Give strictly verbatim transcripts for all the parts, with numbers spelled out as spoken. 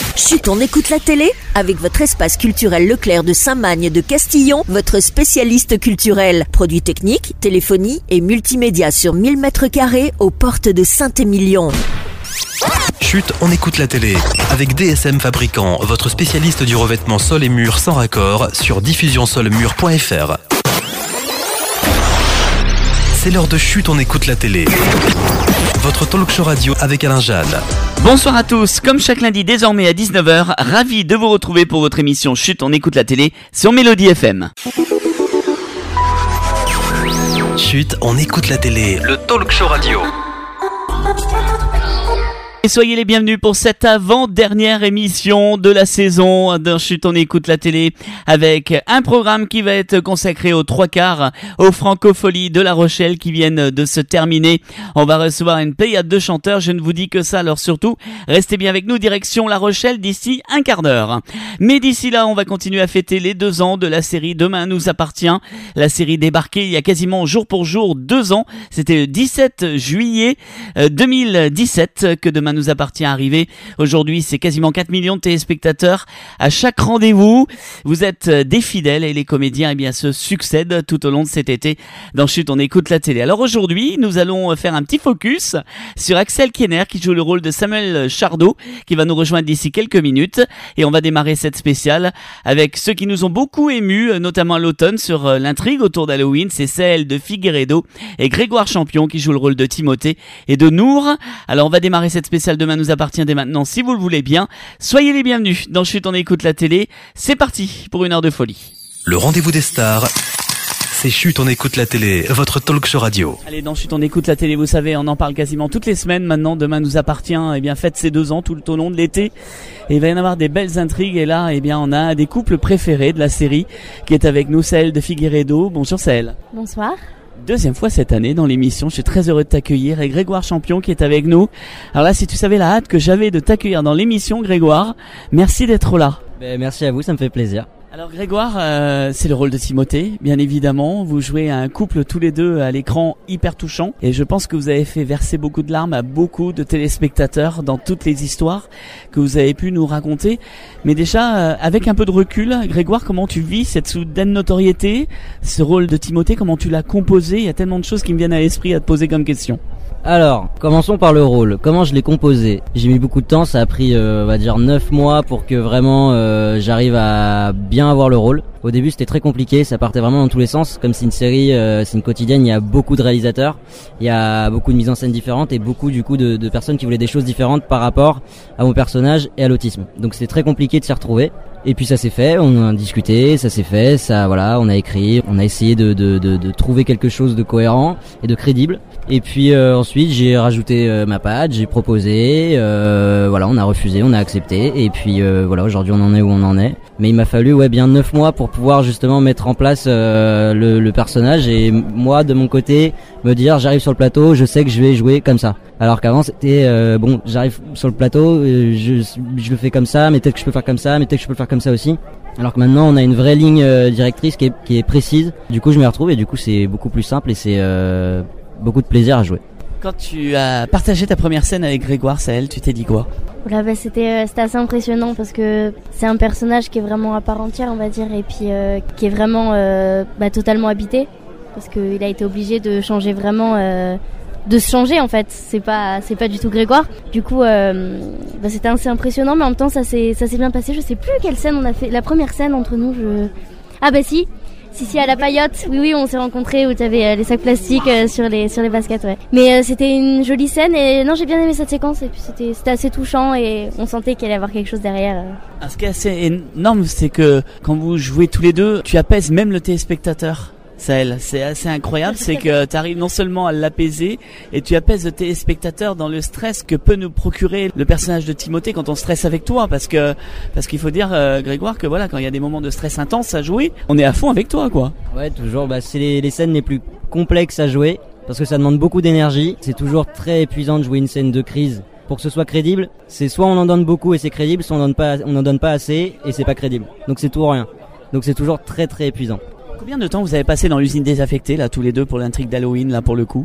Chut, on écoute la télé avec votre espace culturel Leclerc de Saint-Magne de Castillon, votre spécialiste culturel. Produits techniques, téléphonie et multimédia sur mille mètres carrés aux portes de Saint-Émilion. Chut, on écoute la télé avec D S M Fabricant, votre spécialiste du revêtement sol et murs sans raccord sur diffusion sol mur point f r. C'est l'heure de Chut, on écoute la télé. Votre talk show radio avec Alain Jeanne. Bonsoir à tous, comme chaque lundi désormais à dix-neuf heures, ravi de vous retrouver pour votre émission Chut, on écoute la télé sur Mélodie F M. Chut, on écoute la télé, le talk show radio. Et soyez les bienvenus pour cette avant-dernière émission de la saison d'un Chut, on écoute la télé avec un programme qui va être consacré aux trois quarts aux Francopholies de La Rochelle qui viennent de se terminer. On va recevoir une pléiade de chanteurs, je ne vous dis que ça, alors surtout, restez bien avec nous, direction La Rochelle d'ici un quart d'heure. Mais d'ici là, on va continuer à fêter les deux ans de la série Demain nous appartient. La série débarquée il y a quasiment jour pour jour deux ans. C'était le dix-sept juillet deux mille dix-sept que Demain nous appartient arrivé. Aujourd'hui, c'est quasiment quatre millions de téléspectateurs à chaque rendez-vous. Vous êtes des fidèles et les comédiens eh bien, se succèdent tout au long de cet été. Dans Chut, on écoute la télé. Alors aujourd'hui, nous allons faire un petit focus sur Axel Kiener qui joue le rôle de Samuel Chardot qui va nous rejoindre d'ici quelques minutes et on va démarrer cette spéciale avec ceux qui nous ont beaucoup émus, notamment à l'automne sur l'intrigue autour d'Halloween. C'est celle de Figueredo et Grégoire Champion qui joue le rôle de Timothée et de Nour. Alors on va démarrer cette spéciale Demain nous appartient dès maintenant si vous le voulez bien. Soyez les bienvenus dans Chut, on écoute la télé. C'est parti pour une heure de folie. Le rendez-vous des stars, c'est Chut, on écoute la télé, votre talk show radio. Allez, dans Chut, on écoute la télé, vous savez, on en parle quasiment toutes les semaines maintenant. Demain nous appartient, eh bien, fête ses deux ans tout au long de l'été. Et il va y en avoir des belles intrigues. Et là, eh bien, on a un des couples préférés de la série qui est avec nous, Celle de Figueredo. Bonjour Celle. Bonsoir. Deuxième fois cette année dans l'émission, je suis très heureux de t'accueillir et Grégoire Champion qui est avec nous. Alors là, si tu savais la hâte que j'avais de t'accueillir dans l'émission, Grégoire, merci d'être là. Ben, merci à vous, ça me fait plaisir. Alors Grégoire, euh, c'est le rôle de Timothée, bien évidemment. Vous jouez un couple tous les deux à l'écran hyper touchant et je pense que vous avez fait verser beaucoup de larmes à beaucoup de téléspectateurs dans toutes les histoires que vous avez pu nous raconter. Mais déjà, euh, avec un peu de recul, Grégoire, comment tu vis cette soudaine notoriété, ce rôle de Timothée, comment tu l'as composé? Il y a tellement de choses qui me viennent à l'esprit à te poser comme question. Alors, commençons par le rôle. Comment je l'ai composé? J'ai mis beaucoup de temps, ça a pris, euh, on va dire, neuf mois pour que vraiment euh, j'arrive à bien avoir le rôle. Au début, c'était très compliqué, ça partait vraiment dans tous les sens. Comme c'est une série, euh, c'est une quotidienne, il y a beaucoup de réalisateurs, il y a beaucoup de mises en scène différentes et beaucoup du coup de, de personnes qui voulaient des choses différentes par rapport à mon personnage et à l'autisme. Donc c'était très compliqué de s'y retrouver. Et puis ça s'est fait, on a discuté, ça s'est fait, ça voilà, on a écrit, on a essayé de, de, de, de trouver quelque chose de cohérent et de crédible. Et puis euh, ensuite j'ai rajouté euh, ma patte, j'ai proposé, euh, voilà, on a refusé, on a accepté. Et puis euh, voilà, aujourd'hui on en est où on en est. Mais il m'a fallu ouais bien neuf mois pour pouvoir justement mettre en place euh, le, le personnage et moi de mon côté me dire j'arrive sur le plateau, je sais que je vais jouer comme ça. Alors qu'avant c'était euh, bon, j'arrive sur le plateau, euh, je, je le fais comme ça, mais peut-être que je peux faire comme ça, mais peut-être que je peux le faire comme ça aussi. Alors que maintenant on a une vraie ligne euh, directrice qui est, qui est précise. Du coup je m'y retrouve et du coup c'est beaucoup plus simple et c'est euh, beaucoup de plaisir à jouer. Quand tu as partagé ta première scène avec Grégoire Sahel, tu t'es dit quoi? Voilà, bah, c'était, euh, c'était assez impressionnant parce que c'est un personnage qui est vraiment à part entière, on va dire, et puis euh, qui est vraiment euh, bah, totalement habité parce qu'il a été obligé de changer vraiment, euh, de se changer en fait. C'est pas, c'est pas du tout Grégoire. Du coup, euh, bah, c'était assez impressionnant, mais en même temps, ça s'est, ça s'est bien passé. Je sais plus quelle scène on a fait. La première scène entre nous, je... ah bah si. Si, si, à la paillote. Oui, oui, on s'est rencontrés où tu avais euh, les sacs plastiques euh, sur les sur les baskets, ouais. Mais euh, c'était une jolie scène et non, j'ai bien aimé cette séquence et puis c'était c'était assez touchant et on sentait qu'il allait y avoir quelque chose derrière. Euh. Ah, ce qui est assez énorme, c'est que quand vous jouez tous les deux, tu apaises même le téléspectateur. Sahel, c'est assez incroyable, c'est que tu arrives non seulement à l'apaiser et tu apaises le téléspectateur dans le stress que peut nous procurer le personnage de Timothée quand on stresse avec toi, parce que parce qu'il faut dire euh, Grégoire que voilà, quand il y a des moments de stress intense à jouer, on est à fond avec toi quoi. Ouais, toujours, bah c'est les, les scènes les plus complexes à jouer parce que ça demande beaucoup d'énergie, c'est toujours très épuisant de jouer une scène de crise. Pour que ce soit crédible, c'est soit on en donne beaucoup et c'est crédible, soit on en donne pas on en donne pas assez et c'est pas crédible. Donc c'est tout ou rien. Donc c'est toujours très très épuisant. Combien de temps vous avez passé dans l'usine désaffectée là tous les deux pour l'intrigue d'Halloween là pour le coup?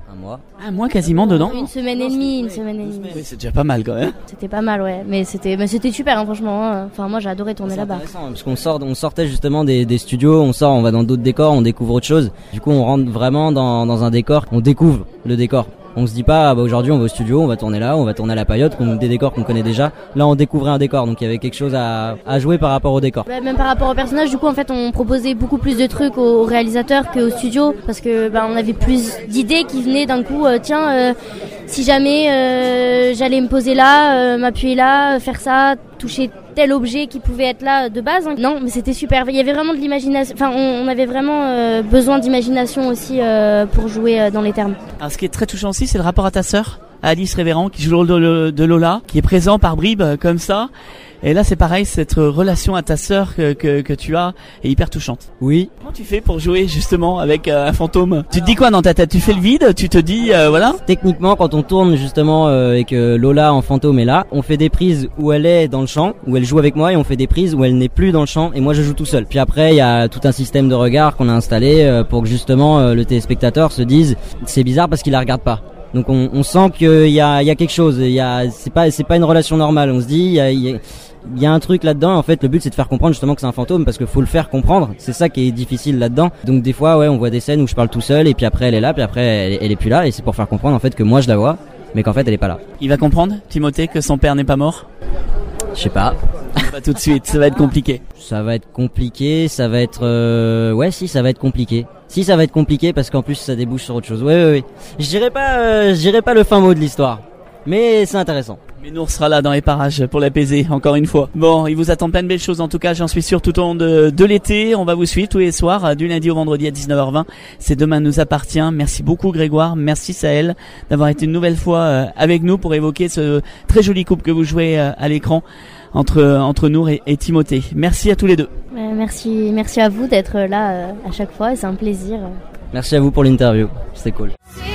Un mois. Un mois quasiment dedans. Une semaine et demie, une semaine et demie. Oui, c'est déjà pas mal quand même. C'était pas mal, ouais. Mais c'était, mais c'était super, hein, franchement. Hein. Enfin, moi, j'ai adoré tourner C'est là-bas. intéressant, parce qu'on sort, on sortait justement des, des studios, on sort, on va dans d'autres décors, on découvre autre chose. Du coup, on rentre vraiment dans, dans un décor, on découvre le décor. On se dit pas, ah bah aujourd'hui on va au studio, on va tourner là, on va tourner à la Paillote, des décors qu'on connaît déjà. Là, on découvrait un décor, donc il y avait quelque chose à, à jouer par rapport au décor. Bah, même par rapport au personnage, du coup, en fait, on proposait beaucoup plus de trucs aux réalisateurs qu'au studio, parce que bah, on avait plus d'idées qui venaient d'un coup. Euh, tiens, euh, si jamais euh, j'allais me poser là, euh, m'appuyer là, faire ça, toucher tel objet qui pouvait être là de base. Hein. Non, mais c'était super. Il y avait vraiment de l'imagination. Enfin, on, on avait vraiment euh, besoin d'imagination aussi euh, pour jouer euh, dans les termes. Alors, ce qui est très touchant aussi, c'est le rapport à ta sœur, Alice Révérend, qui joue le rôle de, de Lola, qui est présent par bribes comme ça. Et là, c'est pareil, cette relation à ta sœur que, que, que tu as est hyper touchante. Oui. Comment tu fais pour jouer justement avec euh, un fantôme? Tu te dis quoi dans ta tête? Tu fais le vide? Tu te dis, euh, voilà? Techniquement, quand on tourne justement euh, et que Lola en fantôme est là, on fait des prises où elle est dans le champ, où elle joue avec moi, et on fait des prises où elle n'est plus dans le champ et moi je joue tout seul. Puis après, il y a tout un système de regard qu'on a installé euh, pour que justement euh, le téléspectateur se dise, c'est bizarre parce qu'il la regarde pas. Donc on, on sent qu'il y a, il y a quelque chose. Il y a, c'est pas, c'est pas une relation normale. On se dit, il y a, il y a, il y a un truc là-dedans. En fait, le but c'est de faire comprendre justement que c'est un fantôme, parce que faut le faire comprendre. C'est ça qui est difficile là-dedans. Donc des fois, ouais, on voit des scènes où je parle tout seul et puis après elle est là, puis après elle, elle est plus là, et c'est pour faire comprendre en fait que moi je la vois, mais qu'en fait elle est pas là. Il va comprendre, Timothée, que son père n'est pas mort? Je sais pas. Pas tout de suite, ça va être compliqué. Ça va être compliqué, ça va être, euh... ouais, si, ça va être compliqué. Si, ça va être compliqué parce qu'en plus ça débouche sur autre chose. Ouais, ouais, ouais. Je dirais pas, euh, je dirais pas le fin mot de l'histoire, mais c'est intéressant. Mais nous on sera là dans les parages pour l'apaiser, encore une fois. Bon, il vous attend plein de belles choses en tout cas, j'en suis sûr, tout au long de, de l'été. On va vous suivre tous les soirs, du lundi au vendredi à dix-neuf heures vingt. C'est Demain nous appartient. Merci beaucoup Grégoire, merci Sahel d'avoir été une nouvelle fois euh, avec nous pour évoquer ce très joli couple que vous jouez euh, à l'écran entre entre Nour et, et Timothée. Merci à tous les deux. Euh, merci, merci à vous d'être là euh, à chaque fois, c'est un plaisir. Merci à vous pour l'interview, c'était cool.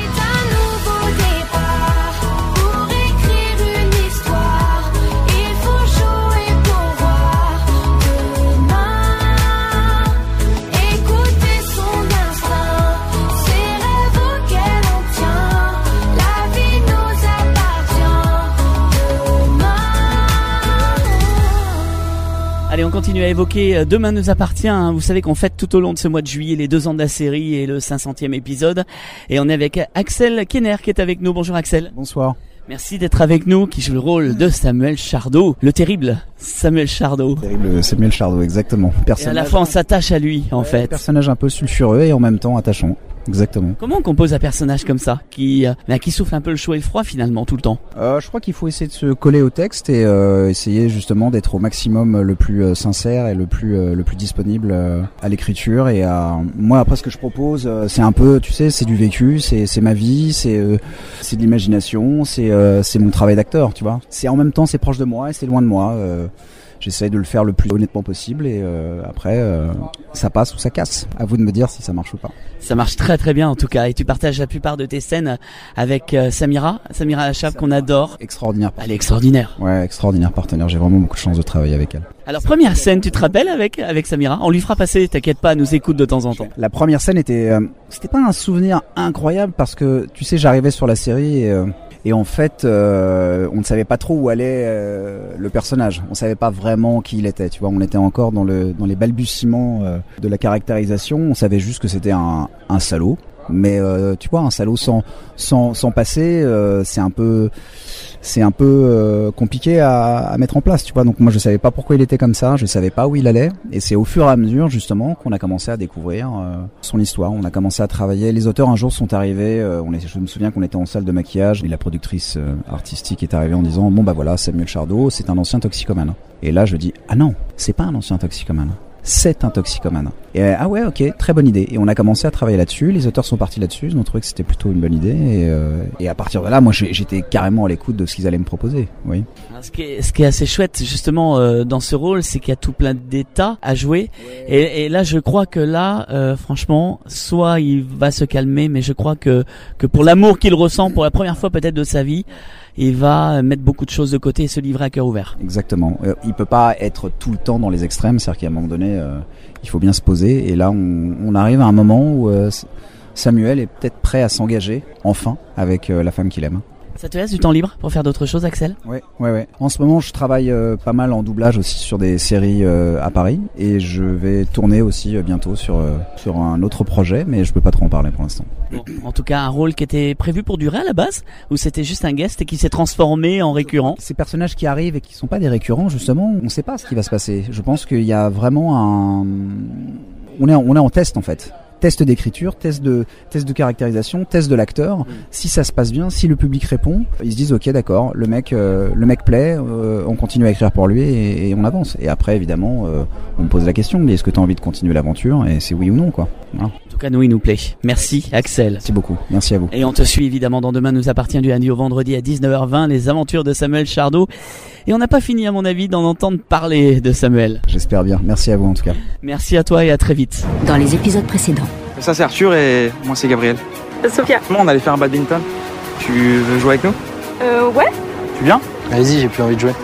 Allez, on continue à évoquer Demain nous appartient. Vous savez qu'on fête tout au long de ce mois de juillet les deux ans de la série et le cinq centième épisode. Et on est avec Axel Kenner qui est avec nous. Bonjour Axel. Bonsoir. Merci d'être avec nous, qui joue le rôle de Samuel Chardot, le terrible Samuel Chardot. Terrible Samuel Chardot, exactement. Personnage... Et à la fois on s'attache à lui en ouais, fait. Personnage un peu sulfureux et en même temps attachant. Exactement. Comment on compose un personnage comme ça, qui, euh, qui souffle un peu le chaud et le froid finalement tout le temps? euh, Je crois qu'il faut essayer de se coller au texte et euh, essayer justement d'être au maximum le plus euh, sincère et le plus euh, le plus disponible euh, à l'écriture et à moi. Après, ce que je propose, euh, c'est un peu, tu sais, c'est du vécu, c'est c'est ma vie, c'est euh, c'est de l'imagination, c'est euh, c'est mon travail d'acteur, tu vois. C'est en même temps, c'est proche de moi et c'est loin de moi. Euh, J'essaye de le faire le plus honnêtement possible et euh, après euh, ça passe ou ça casse. À vous de me dire si ça marche ou pas. Ça marche très très bien en tout cas, et tu partages la plupart de tes scènes avec euh, Samira, Samira Achab qu'on adore. Extraordinaire. Elle est extraordinaire. Ouais, extraordinaire partenaire. J'ai vraiment beaucoup de chance de travailler avec elle. Alors première scène, tu te rappelles avec avec Samira? On lui fera passer, t'inquiète pas, elle nous écoute de temps en temps. La première scène était, euh, c'était pas un souvenir incroyable parce que tu sais, j'arrivais sur la série et euh, Et en fait, euh, on ne savait pas trop où allait euh, le personnage. On savait pas vraiment qui il était. Tu vois, on était encore dans le dans les balbutiements euh, de la caractérisation. On savait juste que c'était un un salaud. Mais euh, tu vois, un salaud sans sans sans passé, euh, c'est un peu c'est un peu euh, compliqué à, à mettre en place. Tu vois, donc moi je savais pas pourquoi il était comme ça. Je savais pas où il allait. Et c'est au fur et à mesure justement qu'on a commencé à découvrir euh, son histoire. On a commencé à travailler. Les auteurs un jour sont arrivés. Euh, on est, je me souviens qu'on était en salle de maquillage et la productrice euh, artistique est arrivée en disant bon bah voilà, Samuel Chardot, c'est un ancien toxicomane. Et là je dis ah non, c'est pas un ancien toxicomane. C'est un toxicomane. Et euh, ah ouais, ok, très bonne idée. Et on a commencé à travailler là-dessus. Les auteurs sont partis là-dessus. Ils ont trouvé que c'était plutôt une bonne idée. Et, euh, et à partir de là, moi, j'étais carrément à l'écoute de ce qu'ils allaient me proposer. Oui. Alors, ce qui est, ce qui est assez chouette, justement, euh, dans ce rôle, c'est qu'il y a tout plein d'états à jouer. Ouais. Et, et là, je crois que là, euh, franchement, soit il va se calmer, mais je crois que que pour l'amour qu'il ressent pour la première fois peut-être de sa vie, il va mettre beaucoup de choses de côté et se livrer à cœur ouvert. Exactement. Euh, il peut pas être tout le temps dans les extrêmes, c'est-à-dire qu'à un moment donné, euh, il faut bien se poser. Et là, on, on arrive à un moment où, euh, Samuel est peut-être prêt à s'engager, enfin, avec euh, la femme qu'il aime. Ça te laisse du temps libre pour faire d'autres choses, Axel ? Ouais, ouais, ouais. En ce moment, je travaille euh, pas mal en doublage aussi sur des séries euh, à Paris, et je vais tourner aussi euh, bientôt sur euh, sur un autre projet, mais je peux pas trop en parler pour l'instant. Bon, en tout cas, un rôle qui était prévu pour durer à la base, ou c'était juste un guest et qui s'est transformé en récurrent ? Ces personnages qui arrivent et qui sont pas des récurrents, justement, on sait pas ce qui va se passer. Je pense qu'il y a vraiment un, on est en, on est en test en fait. Test d'écriture, test de test de caractérisation, test de l'acteur. Mmh. Si ça se passe bien, si le public répond, ils se disent ok, d'accord, le mec, euh, le mec plaît, euh, on continue à écrire pour lui et, et on avance. Et après, évidemment, euh, on me pose la question, mais est-ce que tu as envie de continuer l'aventure ? Et c'est oui ou non, quoi. Voilà. En tout cas, nous, il nous plaît. Merci, Axel. Merci beaucoup. Merci à vous. Et on te suit évidemment dans Demain nous appartient du lundi au vendredi à dix-neuf heures vingt, les aventures de Samuel Chardot. Et on n'a pas fini, à mon avis, d'en entendre parler de Samuel. J'espère bien. Merci à vous, en tout cas. Merci à toi et à très vite. Dans les épisodes précédents. Ça c'est Arthur et moi c'est Gabriel. Sophia. Comment on allait faire un badminton ? Tu veux jouer avec nous ? Euh ouais. Tu viens ? Vas-y, j'ai plus envie de jouer.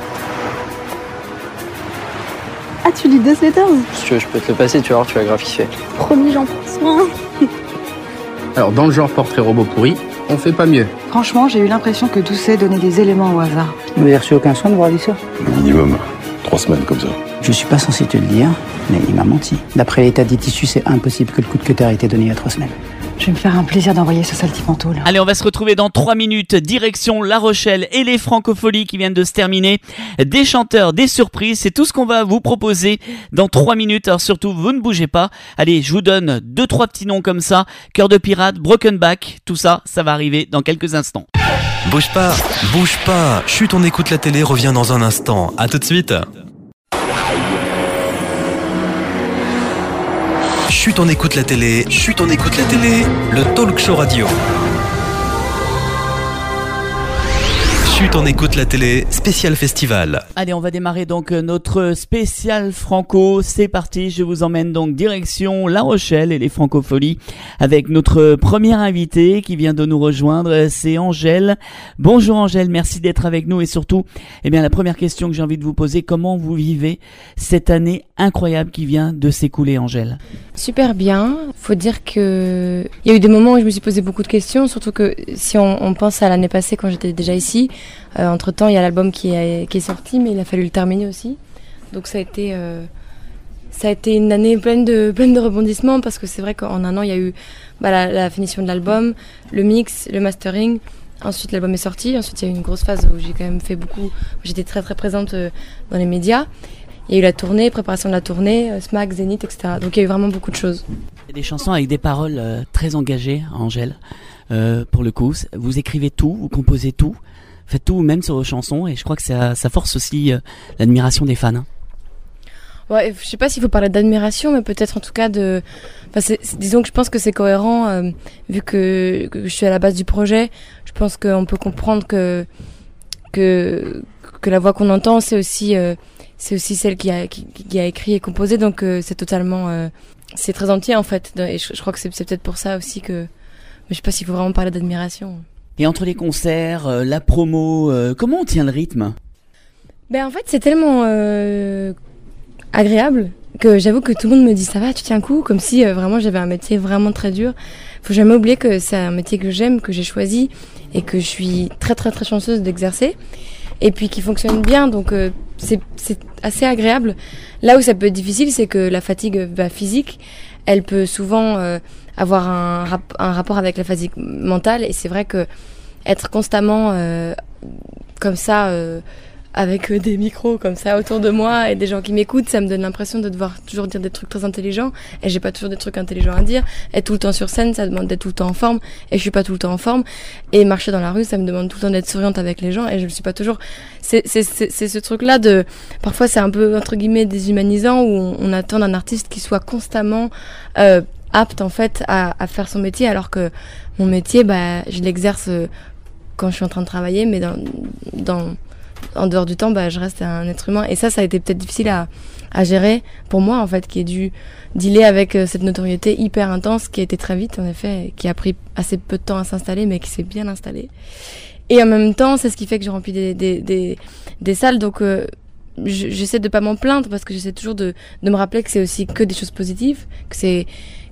Ah, tu lis Death Letters ? Si tu veux, je peux te le passer, tu vas voir, tu vas grave kiffer. Promis, j'en prends soin. Alors, dans le genre portrait robot pourri, on fait pas mieux. Franchement, j'ai eu l'impression que Doucet donnait des éléments au hasard. Vous n'avez reçu aucun soin de voir Alicia ? Minimum trois semaines comme ça. Je suis pas censé te le dire, mais il m'a menti. D'après l'état des tissus, c'est impossible que le coup de cutter ait été donné il y a trois semaines. Je vais me faire un plaisir d'envoyer ce sale petit manteau là. Allez, on va se retrouver dans trois minutes. Direction La Rochelle et les Francopholies qui viennent de se terminer. Des chanteurs, des surprises, c'est tout ce qu'on va vous proposer dans trois minutes. Alors surtout, vous ne bougez pas. Allez, je vous donne deux, trois petits noms comme ça. Cœur de pirate, Broken Back, tout ça, ça va arriver dans quelques instants. Bouge pas, bouge pas. Chut, on écoute la télé, revient dans un instant. À tout de suite. Chut, on écoute la télé, chut, on écoute la télé, le talk show radio. Chut, on écoute la télé, spécial festival. Allez, on va démarrer donc notre spécial franco. C'est parti, je vous emmène donc direction La Rochelle et les Francopholies avec notre première invitée qui vient de nous rejoindre, c'est Angèle. Bonjour Angèle, merci d'être avec nous et surtout, eh bien la première question que j'ai envie de vous poser, comment vous vivez cette année incroyable qui vient de s'écouler, Angèle? Super bien. Faut dire que il y a eu des moments où je me suis posé beaucoup de questions, surtout que si on, on pense à l'année passée quand j'étais déjà ici, euh, entre temps il y a l'album qui est, qui est sorti, mais il a fallu le terminer aussi. Donc ça a été, euh, ça a été une année pleine de, pleine de rebondissements parce que c'est vrai qu'en un an il y a eu bah, la, la finition de l'album, le mix, le mastering. Ensuite l'album est sorti. Ensuite il y a eu une grosse phase où j'ai quand même fait beaucoup, où j'étais très très présente euh, dans les médias. Il y a eu la tournée, préparation de la tournée, Smack, Zénith, et cetera. Donc il y a eu vraiment beaucoup de choses. Il y a des chansons avec des paroles euh, très engagées, Angèle. Euh, pour le coup, vous écrivez tout, vous composez tout, faites tout vous-même sur vos chansons, et je crois que ça, ça force aussi euh, l'admiration des fans. Hein. Ouais, je sais pas s'il faut parler d'admiration, mais peut-être en tout cas de. Enfin, c'est, c'est, disons que je pense que c'est cohérent, euh, vu que, que je suis à la base du projet. Je pense qu'on peut comprendre que que que la voix qu'on entend, c'est aussi euh, c'est aussi celle qui a qui, qui a écrit et composé, donc euh, c'est totalement euh, c'est très entier en fait. Et je, je crois que c'est, c'est peut-être pour ça aussi que. Mais je sais pas s'il faut vraiment parler d'admiration. Et entre les concerts, euh, la promo, euh, comment on tient le rythme? Ben en fait, c'est tellement euh, agréable que j'avoue que tout le monde me dit ça va, tu tiens le coup, comme si euh, vraiment j'avais un métier vraiment très dur. Faut jamais oublier que c'est un métier que j'aime, que j'ai choisi et que je suis très très très chanceuse d'exercer. Et puis qui fonctionne bien, donc euh, c'est, c'est assez agréable. Là où ça peut être difficile, c'est que la fatigue bah, physique, elle peut souvent euh, avoir un, rap- un rapport avec la fatigue mentale. Et c'est vrai que être constamment euh, comme ça, euh, avec des micros comme ça autour de moi et des gens qui m'écoutent, ça me donne l'impression de devoir toujours dire des trucs très intelligents. Et j'ai pas toujours des trucs intelligents à dire. Être tout le temps sur scène, ça demande d'être tout le temps en forme. Et je suis pas tout le temps en forme. Et marcher dans la rue, ça me demande tout le temps d'être souriante avec les gens. Et je le suis pas toujours. C'est, c'est, c'est, c'est ce truc-là de. Parfois, c'est un peu entre guillemets déshumanisant où on, on attend d'un artiste qui soit constamment euh, apte en fait à, à faire son métier, alors que mon métier, bah, je l'exerce quand je suis en train de travailler, mais dans dans en dehors du temps, bah, je reste un être humain. Et ça, ça a été peut-être difficile à, à gérer pour moi, en fait, qui ai dû dealer avec euh, cette notoriété hyper intense qui a été très vite, en effet, qui a pris assez peu de temps à s'installer, mais qui s'est bien installée. Et en même temps, c'est ce qui fait que j'ai rempli des, des, des, des salles. Donc, euh, j'essaie de pas m'en plaindre parce que j'essaie toujours de, de me rappeler que c'est aussi que des choses positives, que c'est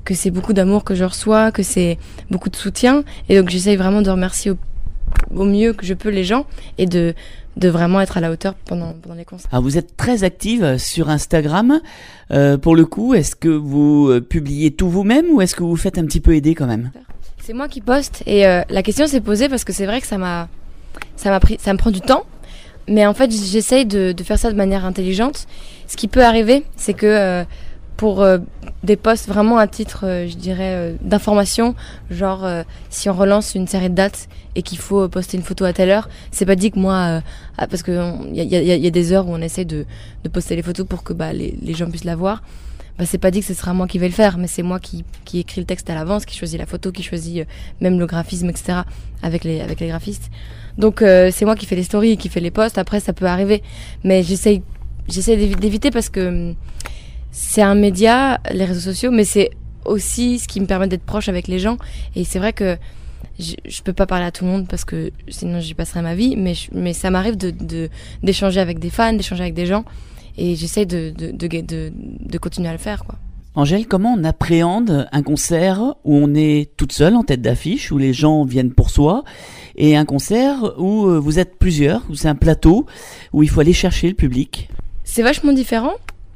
que c'est beaucoup d'amour que je reçois, que c'est beaucoup de soutien. Et donc j'essaye vraiment de remercier au, au mieux que je peux les gens et de, de vraiment être à la hauteur pendant, pendant les concerts. Alors vous êtes très active sur Instagram. Euh, pour le coup, est-ce que vous publiez tout vous-même ou est-ce que vous vous faites un petit peu aider quand même ? C'est moi qui poste et euh, la question s'est posée parce que c'est vrai que ça m'a, ça m'a pris, ça me prend du temps. Mais en fait, j'essaye de, de faire ça de manière intelligente. Ce qui peut arriver, c'est que euh, pour euh, des posts vraiment à titre, euh, je dirais, euh, d'information, genre euh, si on relance une série de dates et qu'il faut poster une photo à telle heure, c'est pas dit que moi, euh, ah, parce que il y a, y, a, y a des heures où on essaie de, de poster les photos pour que bah, les, les gens puissent la voir. Bah, c'est pas dit que ce sera moi qui vais le faire, mais c'est moi qui, qui écris le texte à l'avance, qui choisit la photo, qui choisit euh, même le graphisme, et cetera avec les, avec les graphistes. Donc euh, c'est moi qui fais les stories, qui fais les posts. Après ça peut arriver, mais j'essaye, j'essaye d'éviter parce que c'est un média, les réseaux sociaux, mais c'est aussi ce qui me permet d'être proche avec les gens. Et c'est vrai que je, je peux pas parler à tout le monde parce que sinon j'y passerai ma vie, mais, je, mais ça m'arrive de, de, d'échanger avec des fans, d'échanger avec des gens, et j'essaye de, de, de, de, de continuer à le faire, quoi. Angèle, comment on appréhende un concert où on est toute seule en tête d'affiche, où les gens viennent pour soi, et un concert où vous êtes plusieurs, où c'est un plateau, où il faut aller chercher le public ? C'est vachement différent,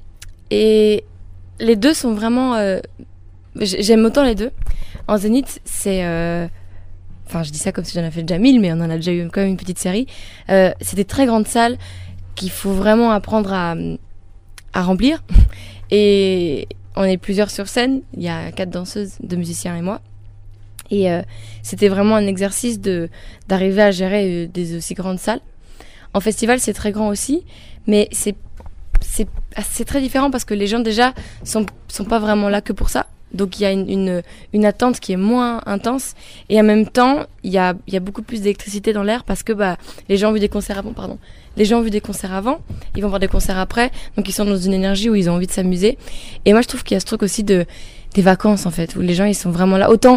et les deux sont vraiment... Euh, j'aime autant les deux. En Zénith, c'est... Euh, enfin, je dis ça comme si j'en avais fait déjà mille, mais on en a déjà eu quand même une petite série. Euh, c'est des très grandes salles qu'il faut vraiment apprendre à, à remplir, et... On est plusieurs sur scène, il y a quatre danseuses, deux musiciens et moi. Et euh, c'était vraiment un exercice de d'arriver à gérer euh, des aussi grandes salles. En festival, c'est très grand aussi, mais c'est c'est c'est très différent parce que les gens déjà sont sont pas vraiment là que pour ça. Donc il y a une, une une attente qui est moins intense et en même temps il y a il y a beaucoup plus d'électricité dans l'air parce que bah les gens ont vu des concerts avant pardon les gens ont vu des concerts avant, ils vont voir des concerts après, donc ils sont dans une énergie où ils ont envie de s'amuser. Et moi je trouve qu'il y a ce truc aussi de des vacances en fait où les gens ils sont vraiment là. Autant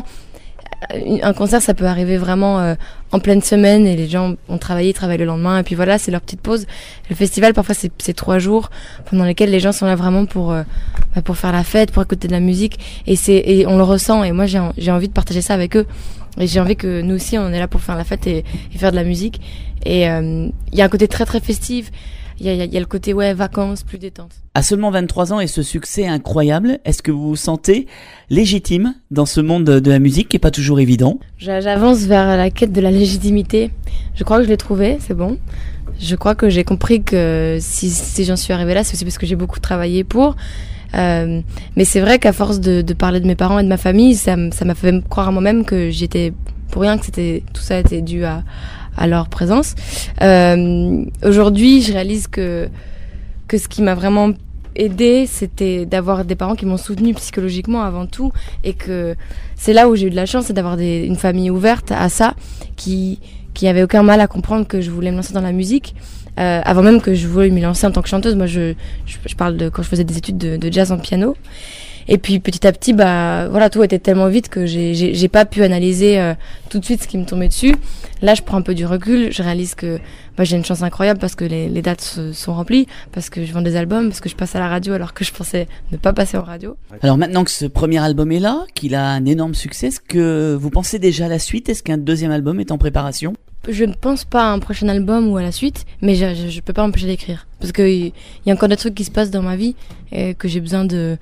un concert ça peut arriver vraiment euh, en pleine semaine et les gens ont travaillé, ils travaillent le lendemain et puis voilà c'est leur petite pause. Le festival parfois c'est c'est trois jours pendant lesquels les gens sont là vraiment pour euh, bah, pour faire la fête, pour écouter de la musique et c'est et on le ressent et moi j'ai j'ai envie de partager ça avec eux et j'ai envie que nous aussi on est là pour faire la fête et, et faire de la musique et il euh, y a un côté très très festif. Il y a, y a le côté ouais vacances, plus détente. À seulement vingt-trois ans et ce succès incroyable, est-ce que vous vous sentez légitime dans ce monde de la musique qui est pas toujours évident ? J'avance vers la quête de la légitimité. Je crois que je l'ai trouvée, c'est bon. Je crois que j'ai compris que si, si j'en suis arrivée là, c'est aussi parce que j'ai beaucoup travaillé pour. Euh, mais c'est vrai qu'à force de, de parler de mes parents et de ma famille, ça, ça m'a fait croire à moi-même que j'étais pour rien, que c'était tout ça était dû à à leur présence. Euh, aujourd'hui, je réalise que que ce qui m'a vraiment aidée, c'était d'avoir des parents qui m'ont soutenue psychologiquement avant tout, et que c'est là où j'ai eu de la chance, c'est d'avoir des, une famille ouverte à ça, qui qui avait aucun mal à comprendre que je voulais me lancer dans la musique. Euh, avant même que je voulais m'y lancer en tant que chanteuse, moi je, je je parle de quand je faisais des études de, de jazz en piano. Et puis petit à petit, bah voilà, tout était tellement vite que j'ai j'ai, j'ai pas pu analyser euh, tout de suite ce qui me tombait dessus. Là, je prends un peu du recul, je réalise que bah, j'ai une chance incroyable parce que les, les dates se, sont remplies, parce que je vends des albums, parce que je passe à la radio alors que je pensais ne pas passer en radio. Alors maintenant que ce premier album est là, qu'il a un énorme succès, est-ce que vous pensez déjà à la suite ? Est-ce qu'un deuxième album est en préparation ? Je ne pense pas à un prochain album ou à la suite, mais je, je, je peux pas m'empêcher d'écrire parce que il y a encore des trucs qui se passent dans ma vie et que j'ai besoin de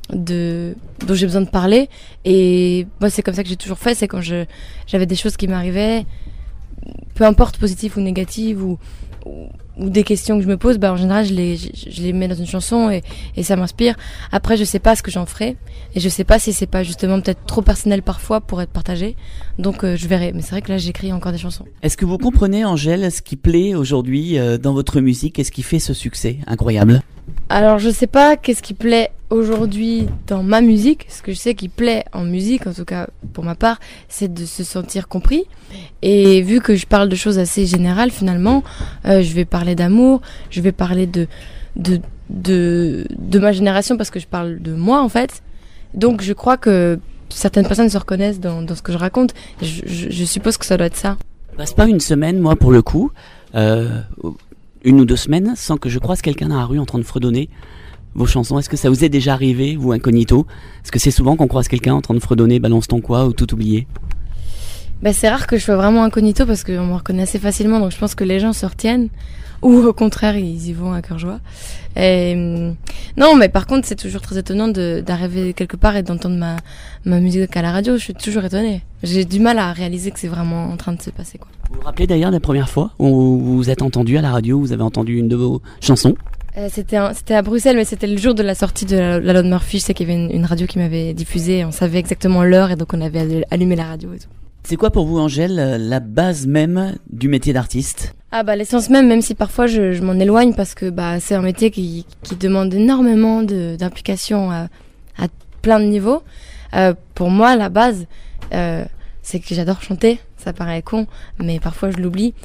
de dont j'ai besoin de parler, et moi c'est comme ça que j'ai toujours fait. C'est quand je j'avais des choses qui m'arrivaient, peu importe positives ou négatives, ou, ou ou des questions que je me pose, bah en général je les je, je les mets dans une chanson et et ça m'inspire. Après je sais pas ce que j'en ferai et je sais pas si c'est pas justement peut-être trop personnel parfois pour être partagé, donc euh, je verrai. Mais c'est vrai que là j'écris encore des chansons. Est-ce que vous comprenez, Angèle, ce qui plaît aujourd'hui euh, dans votre musique et ce qui fait ce succès incroyable ? Alors je sais pas qu'est-ce qui plaît aujourd'hui dans ma musique. Ce que je sais qui plaît en musique, en tout cas pour ma part, c'est de se sentir compris. Et vu que je parle de choses assez générales finalement, euh, je vais parler d'amour, je vais parler de, de, de, de ma génération parce que je parle de moi en fait. Donc je crois que certaines personnes se reconnaissent dans, dans ce que je raconte. Je, je, je suppose que ça doit être ça. Passe pas une semaine, moi pour le coup, euh, une ou deux semaines, sans que je croise quelqu'un dans la rue en train de fredonner vos chansons? Est-ce que ça vous est déjà arrivé, vous incognito? Est-ce que c'est souvent qu'on croise quelqu'un en train de fredonner Balance ton quoi ou Tout oublié? Bah, c'est rare que je sois vraiment incognito parce qu'on me reconnaît assez facilement, donc je pense que les gens se retiennent. Ou au contraire, ils y vont à cœur joie. Et, non, mais par contre, c'est toujours très étonnant de, d'arriver quelque part et d'entendre ma, ma musique à la radio. Je suis toujours étonnée. J'ai du mal à réaliser que c'est vraiment en train de se passer, quoi. Vous vous rappelez d'ailleurs de la première fois où vous vous êtes entendu à la radio, vous avez entendu une de vos chansons? Euh, c'était, un, c'était à Bruxelles, mais c'était le jour de la sortie de la, la loi de Murphy. Je sais qu'il y avait une, une radio qui m'avait diffusé. On savait exactement l'heure et donc on avait allumé la radio et tout. C'est quoi pour vous, Angèle, la base même du métier d'artiste? Ah bah l'essence même, même si parfois je, je m'en éloigne parce que bah c'est un métier qui, qui demande énormément de, d'implication à, à plein de niveaux. Euh, pour moi, la base, euh, c'est que j'adore chanter. Ça paraît con, mais parfois je l'oublie.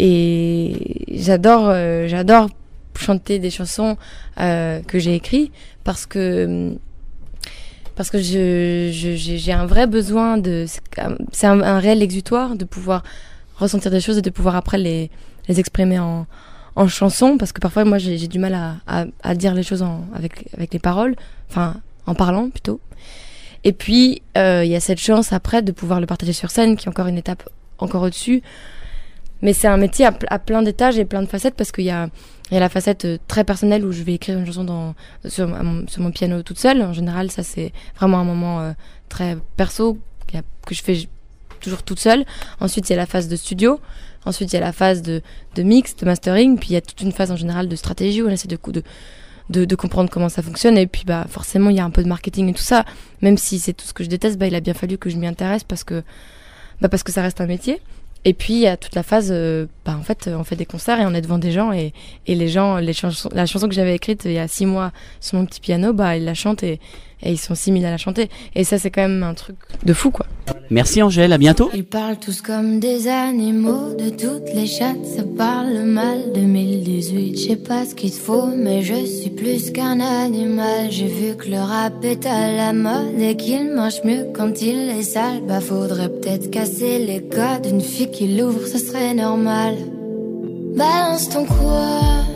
Et j'adore, euh, j'adore chanter des chansons euh, que j'ai écrites parce que parce que je, je j'ai un vrai besoin de, c'est un, un réel exutoire de pouvoir ressentir des choses et de pouvoir après les les exprimer en en chanson, parce que parfois moi j'ai, j'ai du mal à, à à dire les choses en avec avec les paroles, enfin en parlant plutôt. Et puis il euh, y a cette chance après de pouvoir le partager sur scène, qui est encore une étape encore au-dessus. Mais c'est un métier à, à plein d'étages et plein de facettes, parce qu'il y a il y a la facette très personnelle où je vais écrire une chanson dans sur mon, sur mon piano toute seule. En général, ça c'est vraiment un moment euh, très perso que je fais toujours toute seule. Ensuite, il y a la phase de studio. Ensuite, il y a la phase de, de mix, de mastering. Puis il y a toute une phase en général de stratégie où on essaie de, de, de, de comprendre comment ça fonctionne. Et puis bah forcément, il y a un peu de marketing et tout ça. Même si c'est tout ce que je déteste, bah il a bien fallu que je m'y intéresse parce que bah parce que ça reste un métier. Et puis il y a toute la phase, euh, bah en fait, on fait des concerts et on est devant des gens et et les gens, les chansons, la chanson que j'avais écrite il y a six mois sur mon petit piano, bah ils la chantent et et ils sont six mille à la chanter. Et ça, c'est quand même un truc de fou, quoi. Merci Angèle, à bientôt. Ils parlent tous comme des animaux, de toutes les chattes, ça parle mal. deux mille dix-huit, je sais pas ce qu'il te faut, mais je suis plus qu'un animal. J'ai vu que le rap est à la mode et qu'il mange mieux quand il est sale. Bah faudrait peut-être casser les codes, une fille qui l'ouvre, ce serait normal. Balance ton quoi.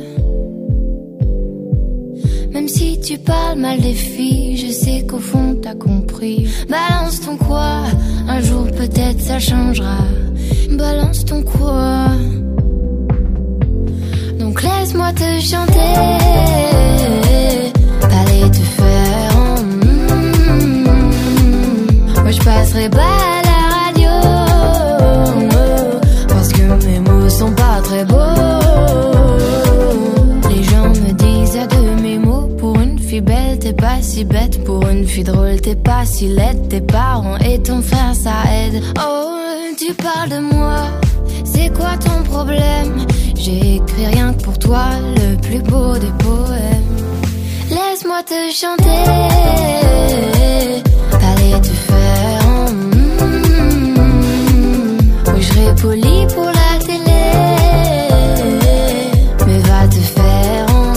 Même si tu parles mal des filles, je sais qu'au fond t'as compris. Balance ton quoi, un jour peut-être ça changera. Balance ton quoi. Donc laisse-moi te chanter, aller te faire en mm, moi je passerai pas à la radio, parce que mes mots sont pas très beaux. Les gens me disent à deux mes mots. Belle, t'es pas si bête. Pour une fille drôle, t'es pas si laide. Tes parents et ton frère, ça aide. Oh, tu parles de moi, c'est quoi ton problème? J'ai écrit rien que pour toi, le plus beau des poèmes. Laisse-moi te chanter, aller te faire en mm, oui, je serai poli pour la télé, mais va te faire en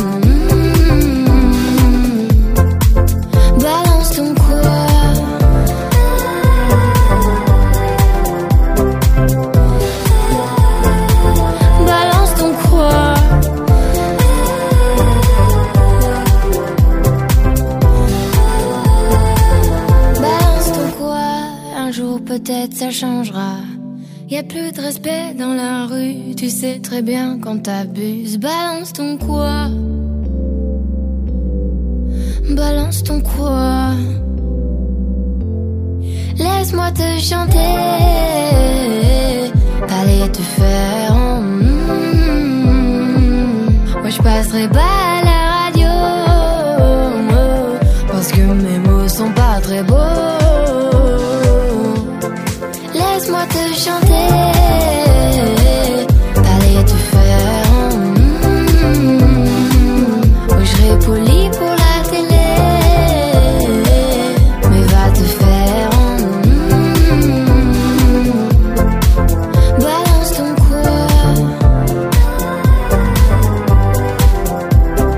peut-être ça changera. Y'a plus de respect dans la rue, tu sais très bien quand t'abuses. Balance ton quoi. Balance ton quoi. Laisse-moi te chanter, aller te faire en mm, moi je passerai pas à la radio, parce que mes mots sont pas très beaux. Laisse-moi te chanter, aller te faire en mm, oui, je serai poli pour la télé, mais va te faire en mm, balance ton quoi.